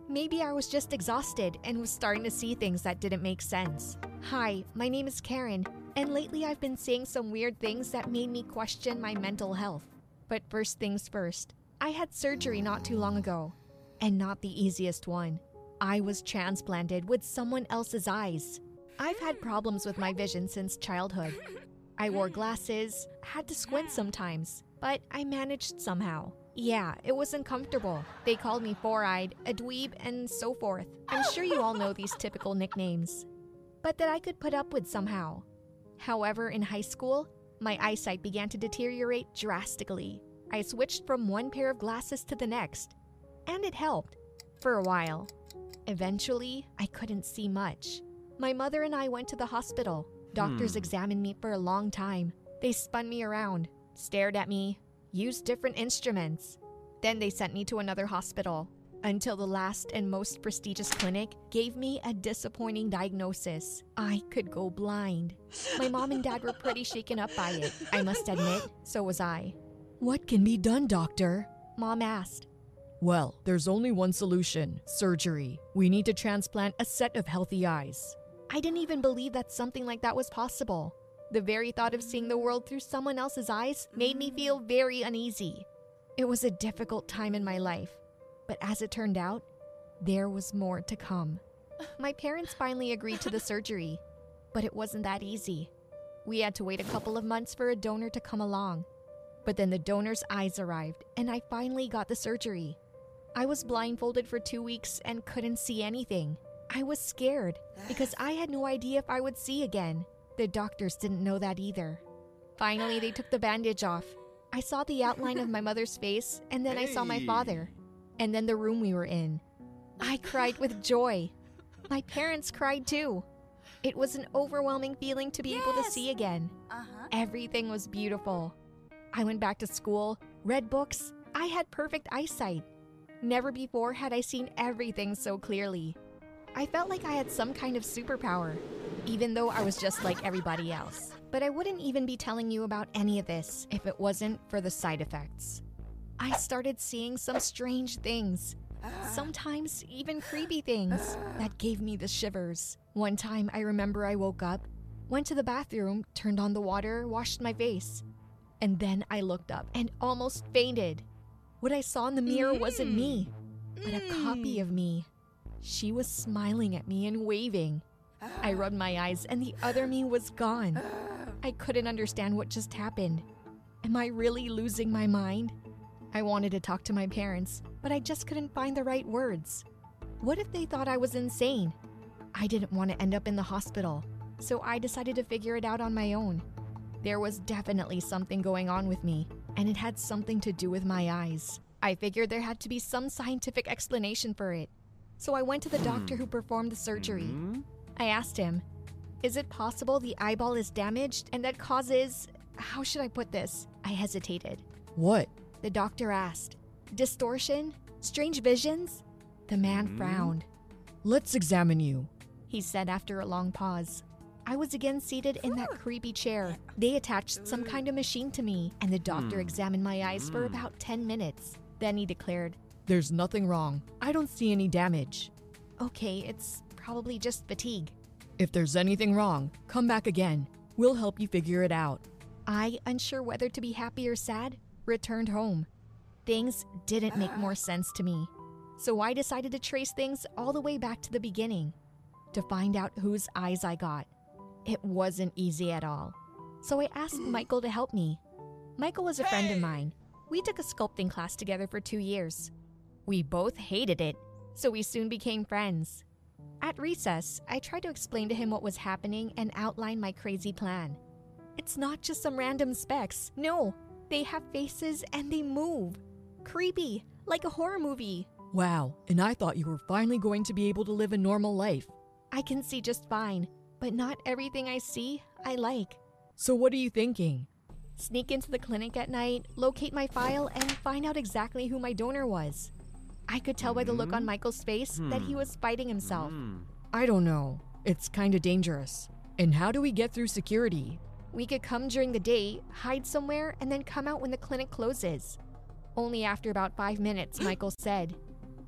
Maybe I was just exhausted and was starting to see things that didn't make sense. Hi, my name is Karen, and lately I've been seeing some weird things that made me question my mental health. But first things first, I had surgery not too long ago, and not the easiest one. I was transplanted with someone else's eyes. I've had problems with my vision since childhood. I wore glasses, had to squint sometimes, but I managed somehow. Yeah, it was uncomfortable. They called me four-eyed, a dweeb, and so forth. I'm sure you all know these typical nicknames. But that I could put up with somehow. However, in high school, my eyesight began to deteriorate drastically. I switched from one pair of glasses to the next, and it helped for a while. Eventually, I couldn't see much. My mother and I went to the hospital. Doctors examined me for a long time. They spun me around, stared at me, used different instruments. Then they sent me to another hospital until the last and most prestigious clinic gave me a disappointing diagnosis. I could go blind. My mom and dad were pretty shaken up by it. I must admit, so was I. What can be done, doctor? Mom asked. Well, there's only one solution: surgery. We need to transplant a set of healthy eyes. I didn't even believe that something like that was possible. The very thought of seeing the world through someone else's eyes made me feel very uneasy. It was a difficult time in my life, but as it turned out, there was more to come. My parents finally agreed to the surgery, but it wasn't that easy. We had to wait a couple of months for a donor to come along. But then the donor's eyes arrived, and I finally got the surgery. I was blindfolded for 2 weeks and couldn't see anything. I was scared because I had no idea if I would see again. The doctors didn't know that either. Finally, they took the bandage off. I saw the outline of my mother's face, and then I saw my father. And then the room we were in. I cried with joy. My parents cried too. It was an overwhelming feeling to be able to see again. Everything was beautiful. I went back to school, read books. I had perfect eyesight. Never before had I seen everything so clearly. I felt like I had some kind of superpower, even though I was just like everybody else. But I wouldn't even be telling you about any of this if it wasn't for the side effects. I started seeing some strange things, sometimes even creepy things, that gave me the shivers. One time I remember I woke up, went to the bathroom, turned on the water, washed my face, and then I looked up and almost fainted. What I saw in the mirror wasn't me, but a copy of me. She was smiling at me and waving. I rubbed my eyes and the other me was gone. I couldn't understand what just happened. Am I really losing my mind? I wanted to talk to my parents, but I just couldn't find the right words. What if they thought I was insane? I didn't want to end up in the hospital, so I decided to figure it out on my own. There was definitely something going on with me, and it had something to do with my eyes. I figured there had to be some scientific explanation for it. So I went to the doctor who performed the surgery. I asked him, is it possible the eyeball is damaged and that causes... How should I put this? I hesitated. What? The doctor asked. Distortion? Strange visions? The man frowned. Let's examine you, he said after a long pause. I was again seated in that creepy chair. They attached some kind of machine to me, and the doctor examined my eyes for about 10 minutes. Then he declared, There's nothing wrong. I don't see any damage. Okay, it's probably just fatigue. If there's anything wrong, come back again. We'll help you figure it out. I, unsure whether to be happy or sad, returned home. Things didn't make more sense to me. So I decided to trace things all the way back to the beginning, to find out whose eyes I got. It wasn't easy at all. So I asked Michael to help me. Michael was a friend of mine. We took a sculpting class together for 2 years. We both hated it, so we soon became friends. At recess, I tried to explain to him what was happening and outline my crazy plan. It's not just some random specks. No, they have faces and they move. Creepy, like a horror movie. Wow, and I thought you were finally going to be able to live a normal life. I can see just fine, but not everything I see, I like. So what are you thinking? Sneak into the clinic at night, locate my file, and find out exactly who my donor was. I could tell by the look on Michael's face that he was fighting himself. I don't know. It's kinda dangerous. And how do we get through security? We could come during the day, hide somewhere, and then come out when the clinic closes. Only after about 5 minutes, Michael said.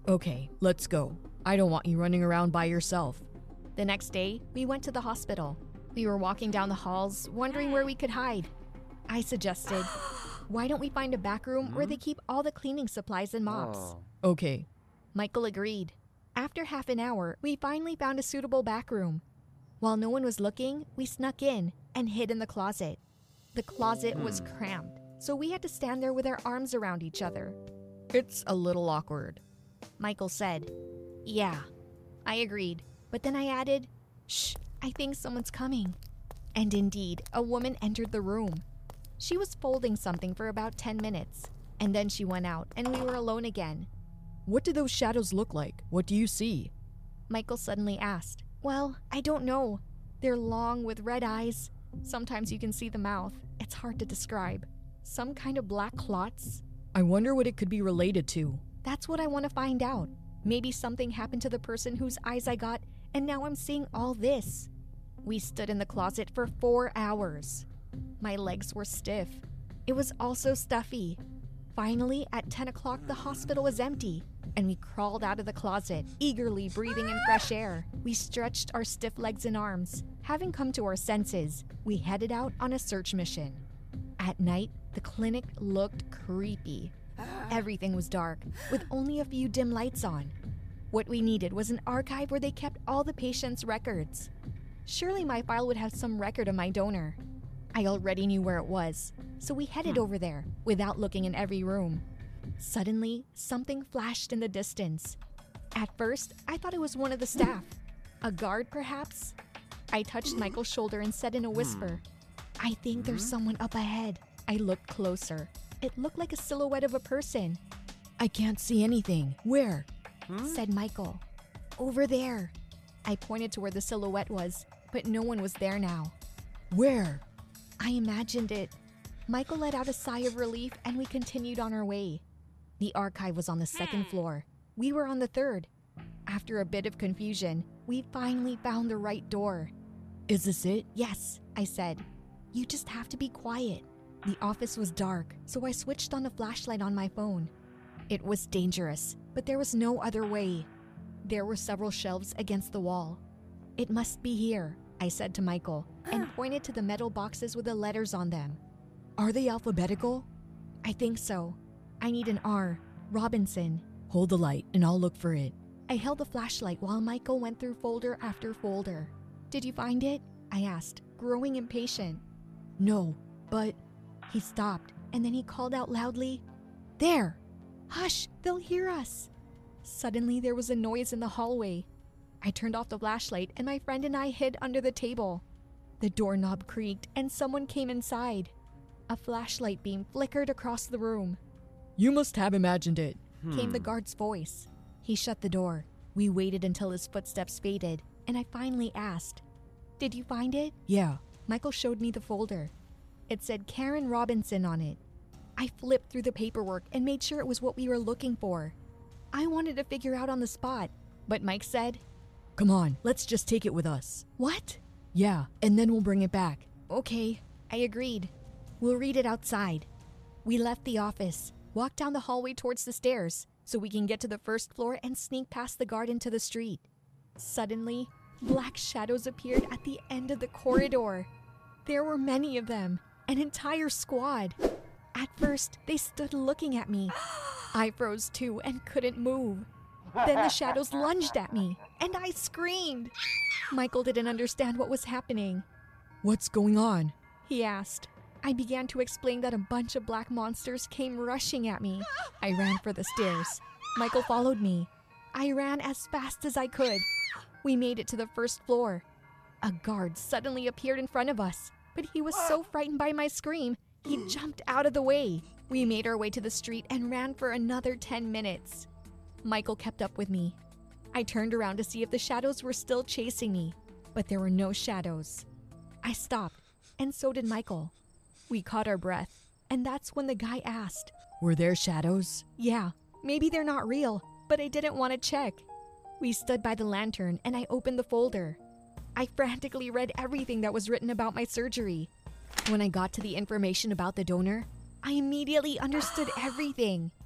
Okay, let's go. I don't want you running around by yourself. The next day, we went to the hospital. We were walking down the halls, wondering where we could hide. I suggested, why don't we find a back room where they keep all the cleaning supplies and mops? Okay. Michael agreed. After half an hour, we finally found a suitable back room. While no one was looking, we snuck in and hid in the closet. The closet was cramped, so we had to stand there with our arms around each other. It's a little awkward. Michael said. Yeah, I agreed, but then I added, shh, I think someone's coming. And indeed, a woman entered the room. She was folding something for about 10 minutes, and then she went out and we were alone again. What do those shadows look like? What do you see? Michael suddenly asked. Well, I don't know. They're long with red eyes. Sometimes you can see the mouth. It's hard to describe. Some kind of black clots. I wonder what it could be related to. That's what I want to find out. Maybe something happened to the person whose eyes I got, and now I'm seeing all this. We stood in the closet for 4 hours. My legs were stiff. It was also stuffy. Finally, at 10 o'clock, the hospital was empty, and we crawled out of the closet, eagerly breathing in fresh air. We stretched our stiff legs and arms. Having come to our senses, we headed out on a search mission. At night, the clinic looked creepy. Everything was dark, with only a few dim lights on. What we needed was an archive where they kept all the patient's records. Surely my file would have some record of my donor. I already knew where it was, so we headed over there, without looking in every room. Suddenly, something flashed in the distance. At first, I thought it was one of the staff. A guard, perhaps? I touched Michael's shoulder and said in a whisper, I think there's someone up ahead. I looked closer. It looked like a silhouette of a person. I can't see anything. Where? Said Michael. Over there. I pointed to where the silhouette was, but no one was there now. Where? I imagined it. Michael let out a sigh of relief and we continued on our way. The archive was on the 2nd floor. We were on the 3rd. After a bit of confusion, we finally found the right door. Is this it? Yes, I said. You just have to be quiet. The office was dark, so I switched on the flashlight on my phone. It was dangerous, but there was no other way. There were several shelves against the wall. It must be here, I said to Michael, and pointed to the metal boxes with the letters on them. Are they alphabetical? I think so. I need an R. Robinson. Hold the light and I'll look for it. I held the flashlight while Michael went through folder after folder. Did you find it? I asked, growing impatient. No, but... He stopped, and then he called out loudly, There! Hush, they'll hear us! Suddenly, there was a noise in the hallway. I turned off the flashlight, and my friend and I hid under the table. The doorknob creaked, and someone came inside. A flashlight beam flickered across the room. You must have imagined it, came the guard's voice. He shut the door. We waited until his footsteps faded, and I finally asked, Did you find it? Yeah. Michael showed me the folder. It said Karen Robinson on it. I flipped through the paperwork and made sure it was what we were looking for. I wanted to figure out on the spot, but Mike said, Come on, let's just take it with us. What? Yeah, and then we'll bring it back. Okay, I agreed. We'll read it outside. We left the office, walked down the hallway towards the stairs so we can get to the 1st floor and sneak past the guard into the street. Suddenly, black shadows appeared at the end of the corridor. There were many of them, an entire squad. At first, they stood looking at me. I froze too and couldn't move. Then the shadows lunged at me, and I screamed. Michael didn't understand what was happening. What's going on? He asked. I began to explain that a bunch of black monsters came rushing at me. I ran for the stairs. Michael followed me. I ran as fast as I could. We made it to the 1st floor. A guard suddenly appeared in front of us, but he was so frightened by my scream, he jumped out of the way. We made our way to the street and ran for another 10 minutes. Michael kept up with me. I turned around to see if the shadows were still chasing me, but there were no shadows. I stopped, and so did Michael. We caught our breath, and that's when the guy asked, Were there shadows? Yeah, maybe they're not real, but I didn't want to check. We stood by the lantern, and I opened the folder. I frantically read everything that was written about my surgery. When I got to the information about the donor, I immediately understood everything.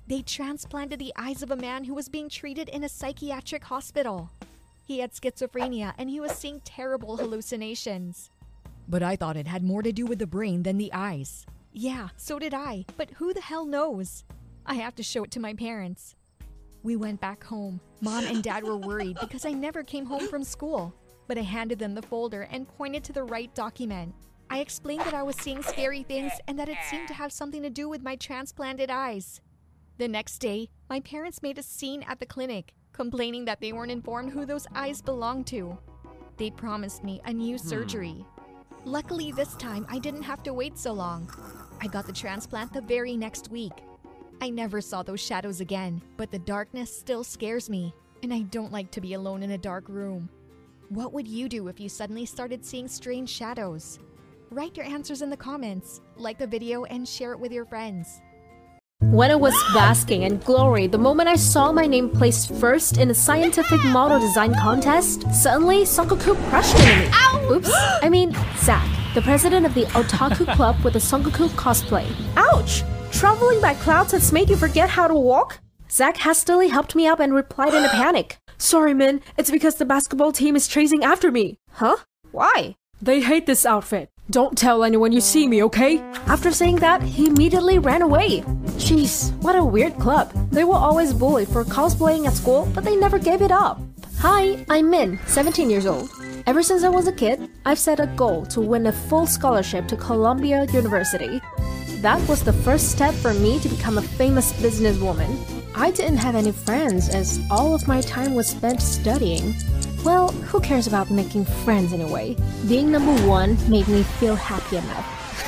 They transplanted the eyes of a man who was being treated in a psychiatric hospital. He had schizophrenia and he was seeing terrible hallucinations. But I thought it had more to do with the brain than the eyes. Yeah, so did I, but who the hell knows? I have to show it to my parents. We went back home. Mom and Dad were worried because I never came home from school. But I handed them the folder and pointed to the right document. I explained that I was seeing scary things and that it seemed to have something to do with my transplanted eyes. The next day, my parents made a scene at the clinic, complaining that they weren't informed who those eyes belonged to. They promised me a new surgery. Luckily this time, I didn't have to wait so long. I got the transplant the very next week. I never saw those shadows again, but the darkness still scares me, and I don't like to be alone in a dark room. What would you do if you suddenly started seeing strange shadows? Write your answers in the comments, like the video, and share it with your friends. When I was basking in glory the moment I saw my name placed first in a scientific model design contest, suddenly Songoku crushed into me. Ow! Oops. I mean, Zack, the president of the Otaku Club with the Songoku cosplay. Ouch! Traveling by clouds has made you forget how to walk? Zack hastily helped me up and replied in a panic. Sorry, Min, it's because the basketball team is chasing after me. Huh? Why? They hate this outfit. Don't tell anyone you see me, okay? After saying that, he immediately ran away. Jeez, what a weird club. They were always bullied for cosplaying at school, but they never gave it up. Hi, I'm Min, 17 years old. Ever since I was a kid, I've set a goal to win a full scholarship to Columbia University. That was the first step for me to become a famous businesswoman. I didn't have any friends as all of my time was spent studying. Well, who cares about making friends anyway? Being number one made me feel happy enough.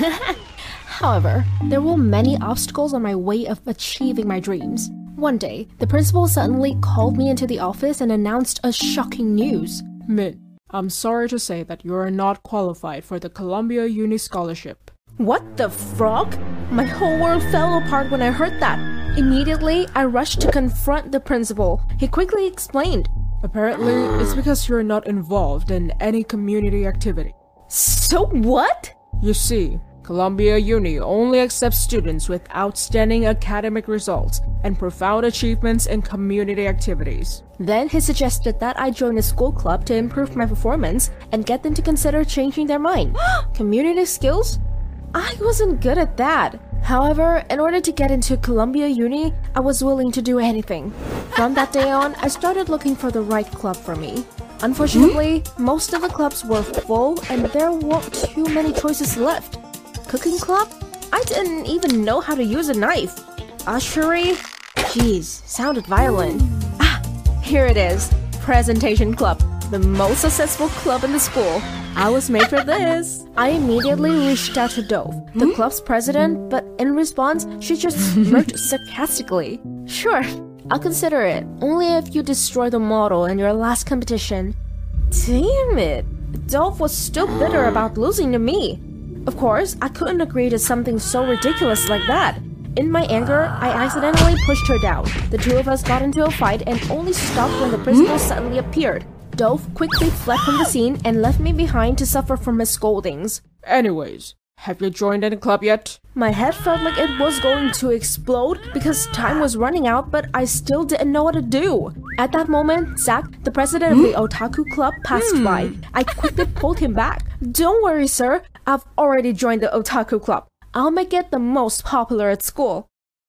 However, there were many obstacles on my way of achieving my dreams. One day, the principal suddenly called me into the office and announced a shocking news. Min, I'm sorry to say that you are not qualified for the Columbia Uni Scholarship. What the frog? My whole world fell apart when I heard that. Immediately, I rushed to confront the principal. He quickly explained. Apparently, it's because you're not involved in any community activity. So what? You see, Columbia Uni only accepts students with outstanding academic results and profound achievements in community activities. Then he suggested that I join a school club to improve my performance and get them to consider changing their mind. Community skills? I wasn't good at that. However, in order to get into Columbia Uni, I was willing to do anything. From that day on, I started looking for the right club for me. Unfortunately, most of the clubs were full and there weren't too many choices left. Cooking club? I didn't even know how to use a knife. Ushery? Jeez, sounded violent. Ah, here it is. Presentation club. The most successful club in the school. I was made for this. I immediately reached out to Dove, the club's president, but in response, she just smirked sarcastically. Sure, I'll consider it, only if you destroy the model in your last competition. Damn it, Dove was still bitter about losing to me. Of course, I couldn't agree to something so ridiculous like that. In my anger, I accidentally pushed her down. The two of us got into a fight and only stopped when the principal suddenly appeared. Dove quickly fled from the scene and left me behind to suffer from his scoldings. Anyways, have you joined any club yet? My head felt like it was going to explode because time was running out, but I still didn't know what to do. At that moment, Zack, the president of the Otaku Club, passed by. I quickly pulled him back. Don't worry, sir. I've already joined the Otaku Club. I'll make it the most popular at school.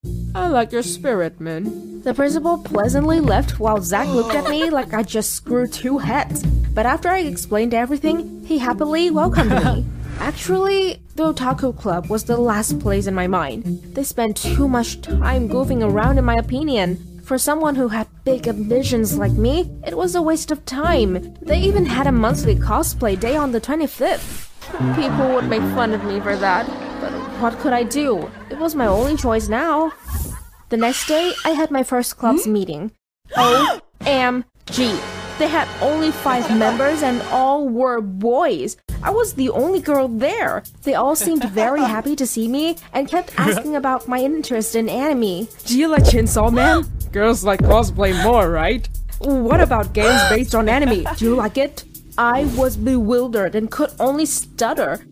I like your spirit, Min. The principal pleasantly left while Zack looked at me like I just screwed two heads. But after I explained everything, he happily welcomed me. Actually, the Otaku Club was the last place in my mind. They spent too much time goofing around in my opinion. For someone who had big ambitions like me, it was a waste of time. They even had a monthly cosplay day on the 25th. People would make fun of me for that, but what could I do? It was my only choice now. The next day, I had my first club's meeting. OMG! They had only 5 members and all were boys. I was the only girl there. They all seemed very happy to see me and kept asking about my interest in anime. Do you like Chainsaw Man? Girls like cosplay more, right? What about games based on anime? Do you like it? I was bewildered and could only stutter.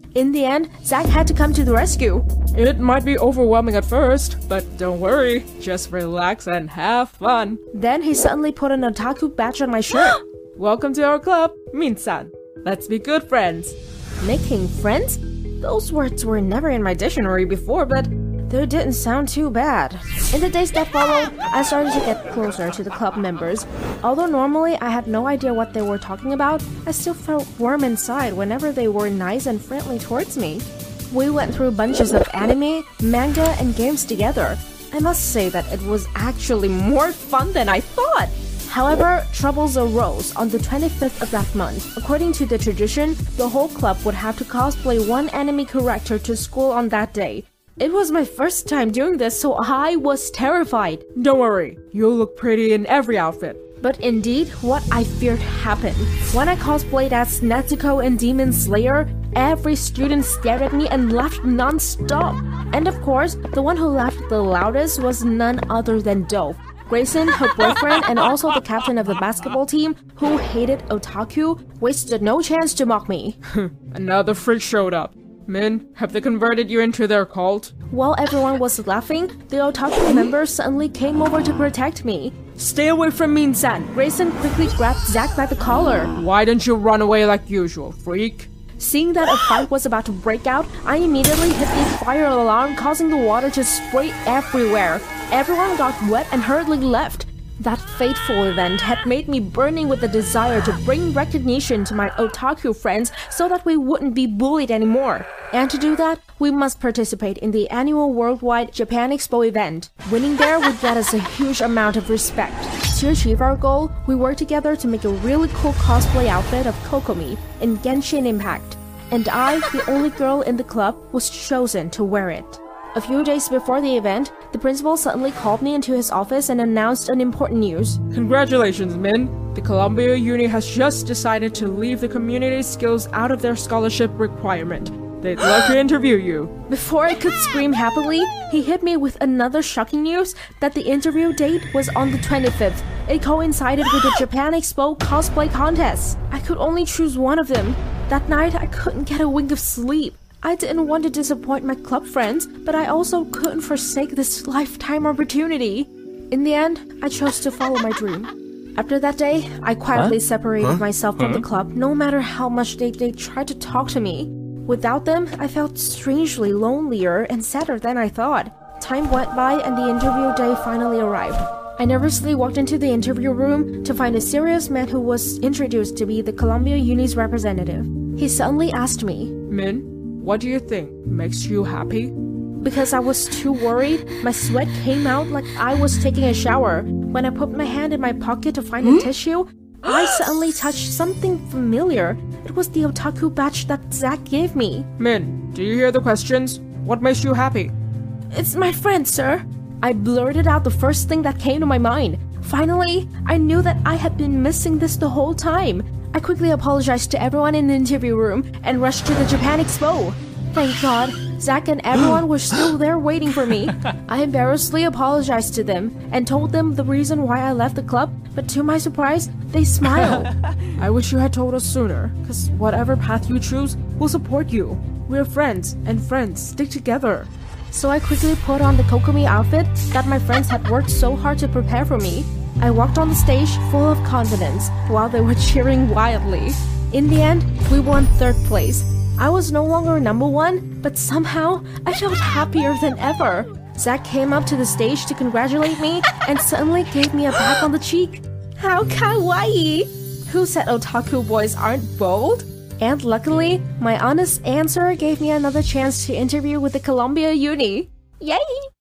In the end, Zach had to come to the rescue. It might be overwhelming at first, but don't worry, just relax and have fun. Then he suddenly put an otaku badge on my shirt. Welcome to our club, Min-san. Let's be good friends. Making friends? Those words were never in my dictionary before, but they didn't sound too bad. In the days that followed, I started to get closer to the club members. Although normally I had no idea what they were talking about, I still felt warm inside whenever they were nice and friendly towards me. We went through bunches of anime, manga, and games together. I must say that it was actually more fun than I thought. However, troubles arose on the 25th of that month. According to the tradition, the whole club would have to cosplay one anime character to school on that day. It was my first time doing this, so I was terrified. Don't worry, you'll look pretty in every outfit. But indeed, what I feared happened. When I cosplayed as Nezuko and Demon Slayer, every student stared at me and laughed non-stop. And of course, the one who laughed the loudest was none other than Dove. Grayson, her boyfriend, and also the captain of the basketball team, who hated otaku, wasted no chance to mock me. Another freak showed up. Min, have they converted you into their cult? While everyone was laughing, the otaku members suddenly came over to protect me. Stay away from Min-san. Grayson quickly grabbed Zach by the collar. Why don't you run away like usual, freak? Seeing that a fight was about to break out, I immediately hit the fire alarm, causing the water to spray everywhere. Everyone got wet and hurriedly left. That fateful event had made me burning with the desire to bring recognition to my otaku friends so that we wouldn't be bullied anymore. And to do that, we must participate in the annual worldwide Japan Expo event. Winning there would get us a huge amount of respect. To achieve our goal, we worked together to make a really cool cosplay outfit of Kokomi in Genshin Impact. And I, the only girl in the club, was chosen to wear it. A few days before the event, the principal suddenly called me into his office and announced an important news. Congratulations, Min! The Columbia Uni has just decided to leave the community skills out of their scholarship requirement. They'd love to interview you. Before I could scream happily, he hit me with another shocking news that the interview date was on the 25th. It coincided with the Japan Expo cosplay contest. I could only choose one of them. That night, I couldn't get a wink of sleep. I didn't want to disappoint my club friends, but I also couldn't forsake this lifetime opportunity. In the end, I chose to follow my dream. After that day, I quietly separated myself from the club, no matter how much they tried to talk to me. Without them, I felt strangely lonelier and sadder than I thought. Time went by and the interview day finally arrived. I nervously walked into the interview room to find a serious man who was introduced to be the Columbia Uni's representative. He suddenly asked me, Min, what do you think makes you happy? Because I was too worried, my sweat came out like I was taking a shower. When I put my hand in my pocket to find a tissue, I suddenly touched something familiar. It was the otaku badge that Zach gave me. Min, do you hear the questions? What makes you happy? It's my friend, sir. I blurted out the first thing that came to my mind. Finally, I knew that I had been missing this the whole time. I quickly apologized to everyone in the interview room and rushed to the Japan Expo. Thank God, Zach and everyone were still there waiting for me. I embarrassedly apologized to them and told them the reason why I left the club, but to my surprise, they smiled. I wish you had told us sooner, because whatever path you choose, we'll support you. We're friends, and friends stick together. So I quickly put on the Kokomi outfit that my friends had worked so hard to prepare for me. I walked on the stage full of confidence while they were cheering wildly. In the end, we won 3rd place. I was no longer number 1, but somehow I felt happier than ever. Zach came up to the stage to congratulate me and suddenly gave me a pat on the cheek. How kawaii! Who said otaku boys aren't bold? And luckily, my honest answer gave me another chance to interview with the Columbia Uni. Yay!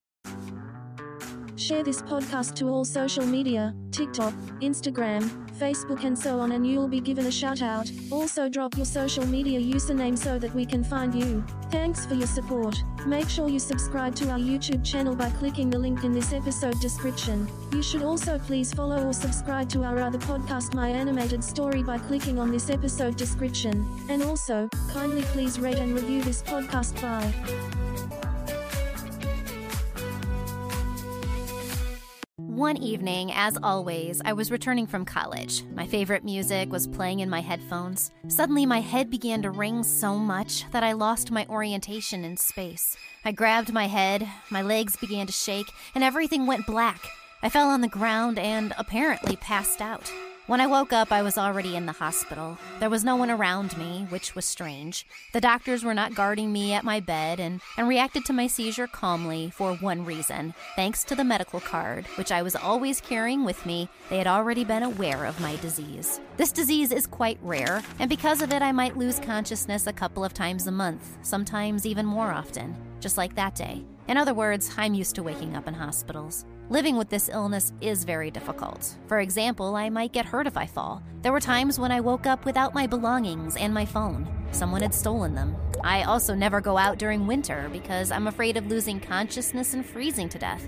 Share this podcast to all social media, TikTok, Instagram, Facebook and so on, and you'll be given a shout out. Also drop your social media username so that we can find you. Thanks for your support. Make sure you subscribe to our YouTube channel by clicking the link in this episode description. You should also please follow or subscribe to our other podcast, My Animated Story, by clicking on this episode description. And also, kindly please rate and review this podcast. Bye. One evening, as always, I was returning from college. My favorite music was playing in my headphones. Suddenly, my head began to ring so much that I lost my orientation in space. I grabbed my head, my legs began to shake, and everything went black. I fell on the ground and apparently passed out. When I woke up, I was already in the hospital. There was no one around me, which was strange. The doctors were not guarding me at my bed and reacted to my seizure calmly for one reason. Thanks to the medical card, which I was always carrying with me, they had already been aware of my disease. This disease is quite rare, and because of it, I might lose consciousness a couple of times a month, sometimes even more often, just like that day. In other words, I'm used to waking up in hospitals. Living with this illness is very difficult. For example, I might get hurt if I fall. There were times when I woke up without my belongings and my phone. Someone had stolen them. I also never go out during winter because I'm afraid of losing consciousness and freezing to death.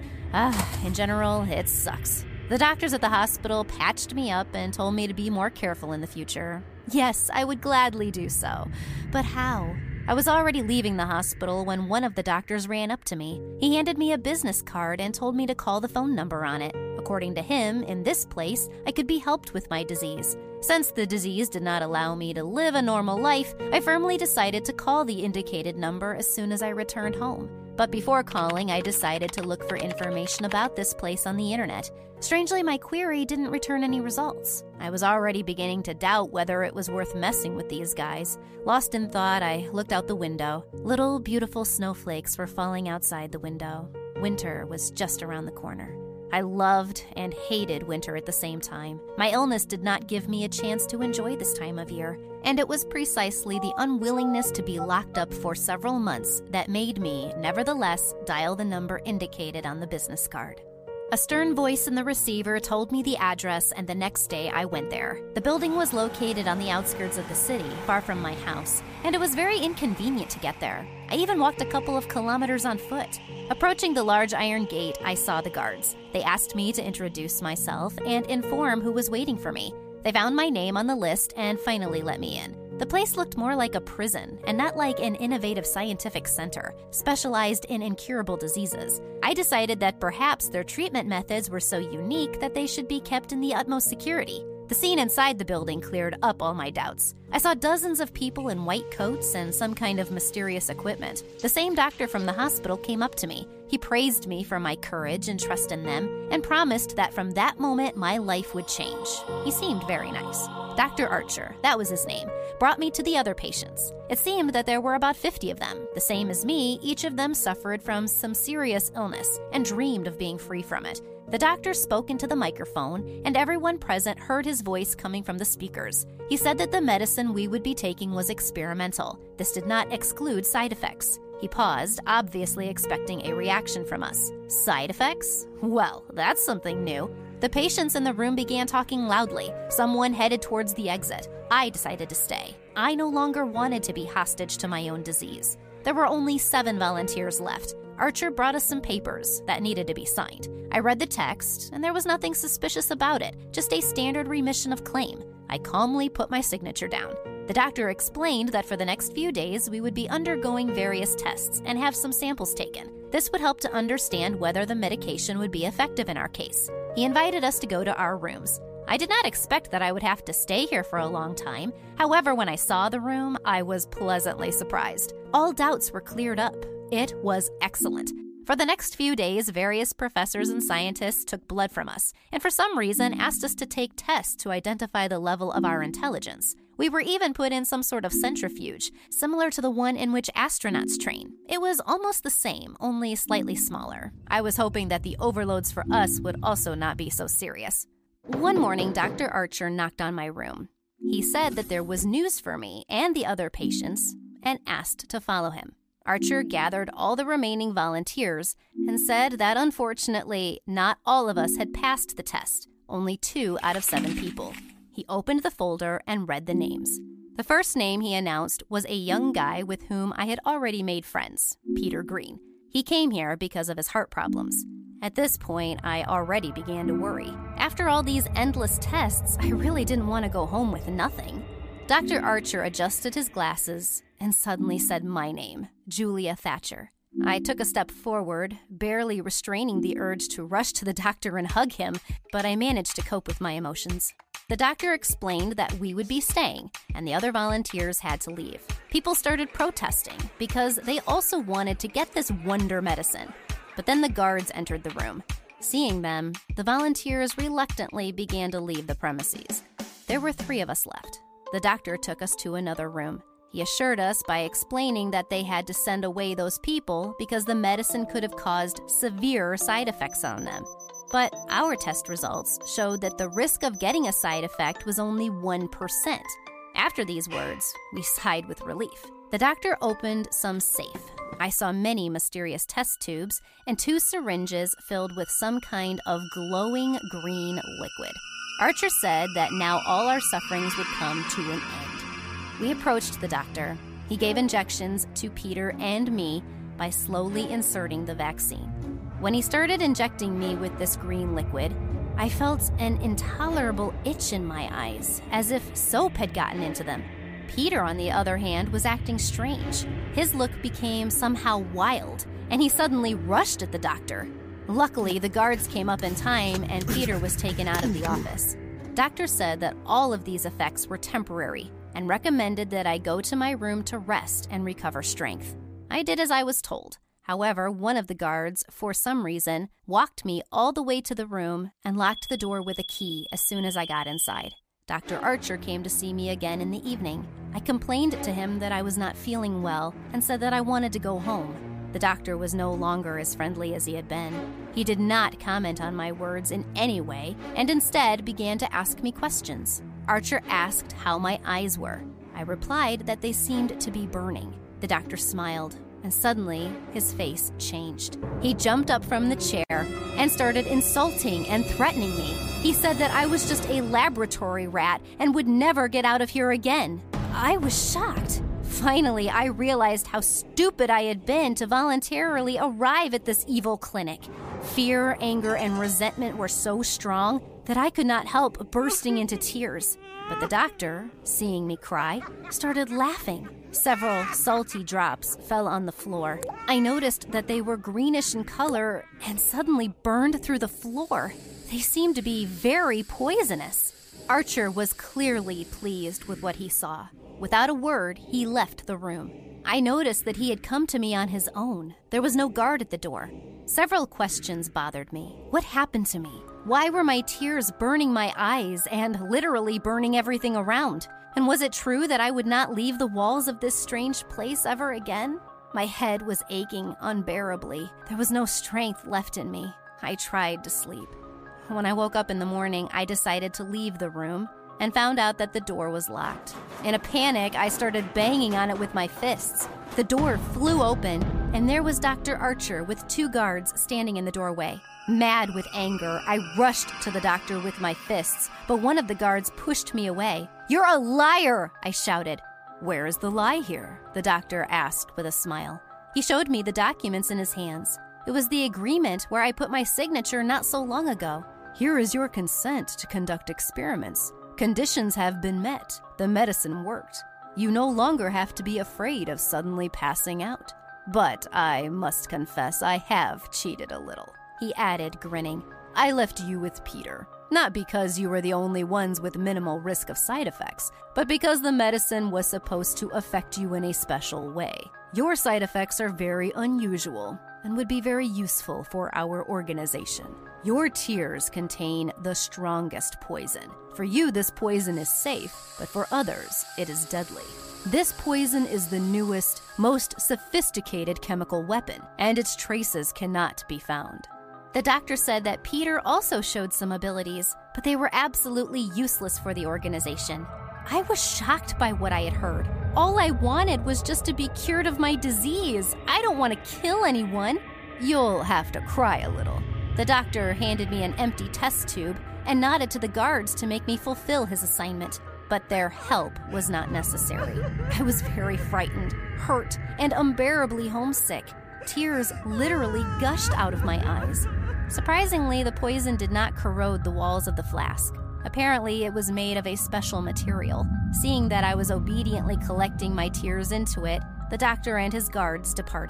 In general, it sucks. The doctors at the hospital patched me up and told me to be more careful in the future. Yes, I would gladly do so. But how? I was already leaving the hospital when one of the doctors ran up to me. He handed me a business card and told me to call the phone number on it. According to him, in this place, I could be helped with my disease. Since the disease did not allow me to live a normal life, I firmly decided to call the indicated number as soon as I returned home. But before calling, I decided to look for information about this place on the internet. Strangely, my query didn't return any results. I was already beginning to doubt whether it was worth messing with these guys. Lost in thought, I looked out the window. Little, beautiful snowflakes were falling outside the window. Winter was just around the corner. I loved and hated winter at the same time. My illness did not give me a chance to enjoy this time of year, and it was precisely the unwillingness to be locked up for several months that made me, nevertheless, dial the number indicated on the business card. A stern voice in the receiver told me the address, and the next day I went there. The building was located on the outskirts of the city, far from my house, and it was very inconvenient to get there. I even walked a couple of kilometers on foot. Approaching the large iron gate, I saw the guards. They asked me to introduce myself and inform who was waiting for me. They found my name on the list and finally let me in. The place looked more like a prison and not like an innovative scientific center specialized in incurable diseases. I decided that perhaps their treatment methods were so unique that they should be kept in the utmost security. The scene inside the building cleared up all my doubts. I saw dozens of people in white coats and some kind of mysterious equipment. The same doctor from the hospital came up to me. He praised me for my courage and trust in them and promised that from that moment my life would change. He seemed very nice. Dr. Archer, that was his name, brought me to the other patients. It seemed that there were about 50 of them. The same as me, each of them suffered from some serious illness and dreamed of being free from it. The doctor spoke into the microphone, and everyone present heard his voice coming from the speakers. He said that the medicine we would be taking was experimental. This did not exclude side effects. He paused, obviously expecting a reaction from us. Side effects? Well, that's something new. The patients in the room began talking loudly. Someone headed towards the exit. I decided to stay. I no longer wanted to be hostage to my own disease. There were only 7 volunteers left. Archer brought us some papers that needed to be signed. I read the text, and there was nothing suspicious about it, just a standard remission of claim. I calmly put my signature down. The doctor explained that for the next few days, we would be undergoing various tests and have some samples taken. This would help to understand whether the medication would be effective in our case. He invited us to go to our rooms. I did not expect that I would have to stay here for a long time. However, when I saw the room, I was pleasantly surprised. All doubts were cleared up. It was excellent. For the next few days, various professors and scientists took blood from us, and for some reason asked us to take tests to identify the level of our intelligence. We were even put in some sort of centrifuge, similar to the one in which astronauts train. It was almost the same, only slightly smaller. I was hoping that the overloads for us would also not be so serious. One morning, Dr. Archer knocked on my room. He said that there was news for me and the other patients, and asked to follow him. Archer gathered all the remaining volunteers and said that unfortunately, not all of us had passed the test, only 2 out of 7 people. He opened the folder and read the names. The first name he announced was a young guy with whom I had already made friends, Peter Green. He came here because of his heart problems. At this point, I already began to worry. After all these endless tests, I really didn't want to go home with nothing. Dr. Archer adjusted his glasses and suddenly said my name, Julia Thatcher. I took a step forward, barely restraining the urge to rush to the doctor and hug him, but I managed to cope with my emotions. The doctor explained that we would be staying, and the other volunteers had to leave. People started protesting because they also wanted to get this wonder medicine. But then the guards entered the room. Seeing them, the volunteers reluctantly began to leave the premises. There were 3 of us left. The doctor took us to another room. He assured us by explaining that they had to send away those people because the medicine could have caused severe side effects on them. But our test results showed that the risk of getting a side effect was only 1%. After these words, we sighed with relief. The doctor opened some safe. I saw many mysterious test tubes and 2 syringes filled with some kind of glowing green liquid. Archer said that now all our sufferings would come to an end. We approached the doctor. He gave injections to Peter and me by slowly inserting the vaccine. When he started injecting me with this green liquid, I felt an intolerable itch in my eyes, as if soap had gotten into them. Peter, on the other hand, was acting strange. His look became somehow wild, and he suddenly rushed at the doctor. Luckily, the guards came up in time, and Peter was taken out of the office. Doctor said that all of these effects were temporary, and recommended that I go to my room to rest and recover strength. I did as I was told. However, one of the guards, for some reason, walked me all the way to the room and locked the door with a key as soon as I got inside. Dr. Archer came to see me again in the evening. I complained to him that I was not feeling well and said that I wanted to go home. The doctor was no longer as friendly as he had been. He did not comment on my words in any way and instead began to ask me questions. Archer asked how my eyes were. I replied that they seemed to be burning. The doctor smiled, and suddenly his face changed. He jumped up from the chair and started insulting and threatening me. He said that I was just a laboratory rat and would never get out of here again. I was shocked. Finally, I realized how stupid I had been to voluntarily arrive at this evil clinic. Fear, anger, and resentment were so strong that I could not help bursting into tears. But the doctor, seeing me cry, started laughing. Several salty drops fell on the floor. I noticed that they were greenish in color and suddenly burned through the floor. They seemed to be very poisonous. Archer was clearly pleased with what he saw. Without a word, he left the room. I noticed that he had come to me on his own. There was no guard at the door. Several questions bothered me. What happened to me? Why were my tears burning my eyes and literally burning everything around? And was it true that I would not leave the walls of this strange place ever again? My head was aching unbearably. There was no strength left in me. I tried to sleep. When I woke up in the morning, I decided to leave the room and found out that the door was locked. In a panic, I started banging on it with my fists. The door flew open, and there was Dr. Archer with 2 guards standing in the doorway. Mad with anger, I rushed to the doctor with my fists, but one of the guards pushed me away. "You're a liar!" I shouted. "Where is the lie here?" the doctor asked with a smile. He showed me the documents in his hands. It was the agreement where I put my signature not so long ago. "Here is your consent to conduct experiments. Conditions have been met. The medicine worked. You no longer have to be afraid of suddenly passing out. But I must confess I have cheated a little," he added, grinning. "I left you with Peter, not because you were the only ones with minimal risk of side effects, but because the medicine was supposed to affect you in a special way. Your side effects are very unusual and would be very useful for our organization. Your tears contain the strongest poison. For you, this poison is safe, but for others, it is deadly. This poison is the newest, most sophisticated chemical weapon, and its traces cannot be found." The doctor said that Peter also showed some abilities, but they were absolutely useless for the organization. I was shocked by what I had heard. All I wanted was just to be cured of my disease. I don't want to kill anyone. "You'll have to cry a little." The doctor handed me an empty test tube and nodded to the guards to make me fulfill his assignment, but their help was not necessary. I was very frightened, hurt, and unbearably homesick. Tears literally gushed out of my eyes. Surprisingly, the poison did not corrode the walls of the flask. Apparently, it was made of a special material. Seeing that I was obediently collecting my tears into it, the doctor and his guards departed.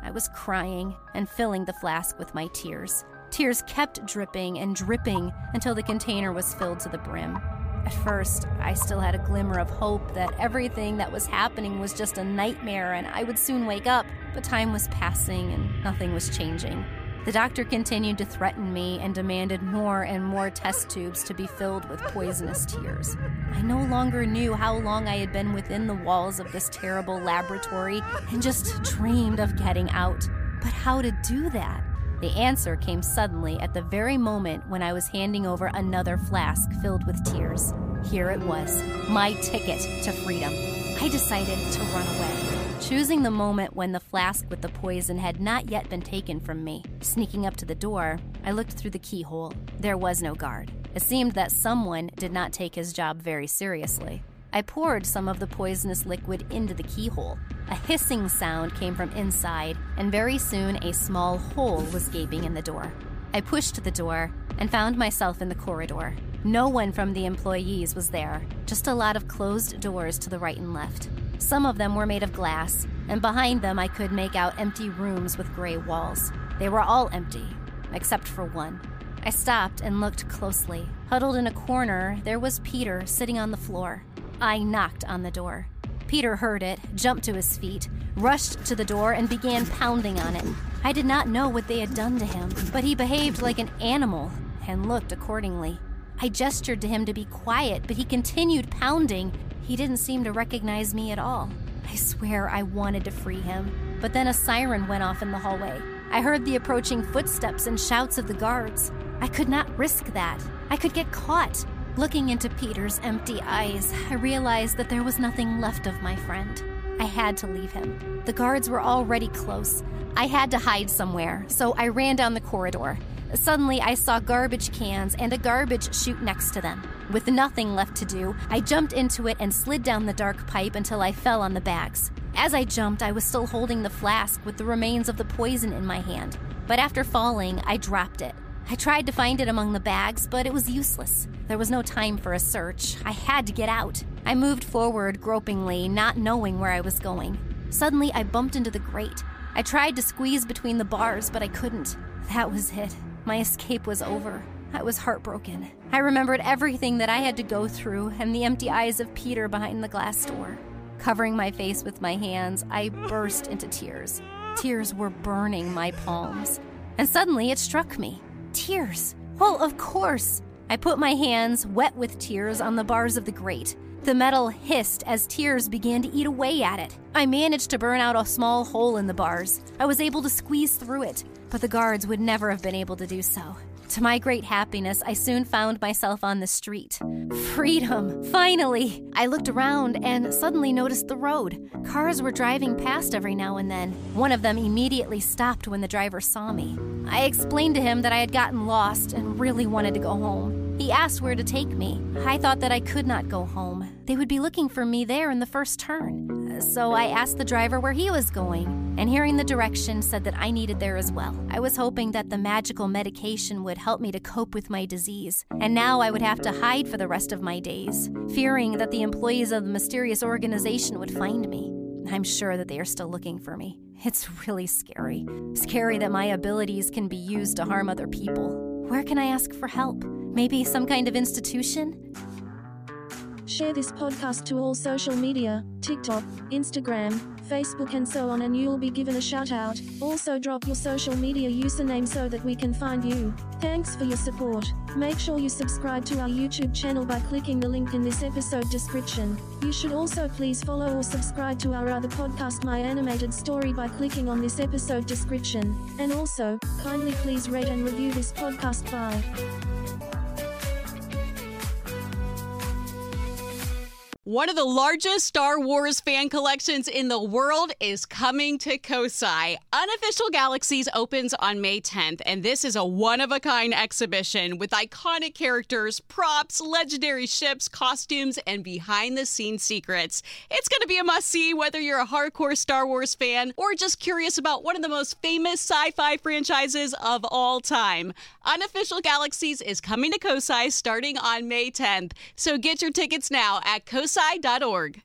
I was crying and filling the flask with my tears. Tears kept dripping and dripping until the container was filled to the brim. At first, I still had a glimmer of hope that everything that was happening was just a nightmare and I would soon wake up, but time was passing and nothing was changing. The doctor continued to threaten me and demanded more and more test tubes to be filled with poisonous tears. I no longer knew how long I had been within the walls of this terrible laboratory and just dreamed of getting out. But how to do that? The answer came suddenly at the very moment when I was handing over another flask filled with tears. Here it was, my ticket to freedom. I decided to run away, choosing the moment when the flask with the poison had not yet been taken from me. Sneaking up to the door, I looked through the keyhole. There was no guard. It seemed that someone did not take his job very seriously. I poured some of the poisonous liquid into the keyhole. A hissing sound came from inside, and very soon a small hole was gaping in the door. I pushed the door and found myself in the corridor. No one from the employees was there, just a lot of closed doors to the right and left. Some of them were made of glass, and behind them I could make out empty rooms with gray walls. They were all empty, except for one. I stopped and looked closely. Huddled in a corner, there was Peter sitting on the floor. I knocked on the door. Peter heard it, jumped to his feet, rushed to the door, and began pounding on it. I did not know what they had done to him, but he behaved like an animal and looked accordingly. I gestured to him to be quiet, but he continued pounding. He didn't seem to recognize me at all. I swear I wanted to free him, but then a siren went off in the hallway. I heard the approaching footsteps and shouts of the guards. I could not risk that. I could get caught. Looking into Peter's empty eyes, I realized that there was nothing left of my friend. I had to leave him. The guards were already close. I had to hide somewhere, so I ran down the corridor. Suddenly, I saw garbage cans and a garbage chute next to them. With nothing left to do, I jumped into it and slid down the dark pipe until I fell on the bags. As I jumped, I was still holding the flask with the remains of the poison in my hand. But after falling, I dropped it. I tried to find it among the bags, but it was useless. There was no time for a search. I had to get out. I moved forward gropingly, not knowing where I was going. Suddenly, I bumped into the grate. I tried to squeeze between the bars, but I couldn't. That was it. My escape was over. I was heartbroken. I remembered everything that I had to go through and the empty eyes of Peter behind the glass door. Covering my face with my hands, I burst into tears. Tears were burning my palms. And suddenly it struck me. Tears. Well, of course. I put my hands, wet with tears, on the bars of the grate. The metal hissed as tears began to eat away at it. I managed to burn out a small hole in the bars. I was able to squeeze through it, but the guards would never have been able to do so. To my great happiness, I soon found myself on the street. Freedom! Finally! I looked around and suddenly noticed the road. Cars were driving past every now and then. One of them immediately stopped when the driver saw me. I explained to him that I had gotten lost and really wanted to go home. He asked where to take me. I thought that I could not go home. They would be looking for me there in the first turn. So I asked the driver where he was going, and hearing the direction said that I needed there as well. I was hoping that the magical medication would help me to cope with my disease, and now I would have to hide for the rest of my days, fearing that the employees of the mysterious organization would find me. I'm sure that they are still looking for me. It's really scary. Scary that my abilities can be used to harm other people. Where can I ask for help? Maybe some kind of institution? Share this podcast to all social media, TikTok, Instagram, Facebook and so on, and you'll be given a shout out. Also drop your social media username so that we can find you. Thanks for your support. Make sure you subscribe to our YouTube channel by clicking the link in this episode description. You should also please follow or subscribe to our other podcast, My Animated Story, by clicking on this episode description. And also, kindly please rate and review this podcast. Bye. One of the largest Star Wars fan collections in the world is coming to Kosai. Unofficial Galaxies opens on May 10th, and this is a one-of-a-kind exhibition with iconic characters, props, legendary ships, costumes, and behind-the-scenes secrets. It's going to be a must-see whether you're a hardcore Star Wars fan or just curious about one of the most famous sci-fi franchises of all time. Unofficial Galaxies is coming to Kosai starting on May 10th, so get your tickets now at kosai.org.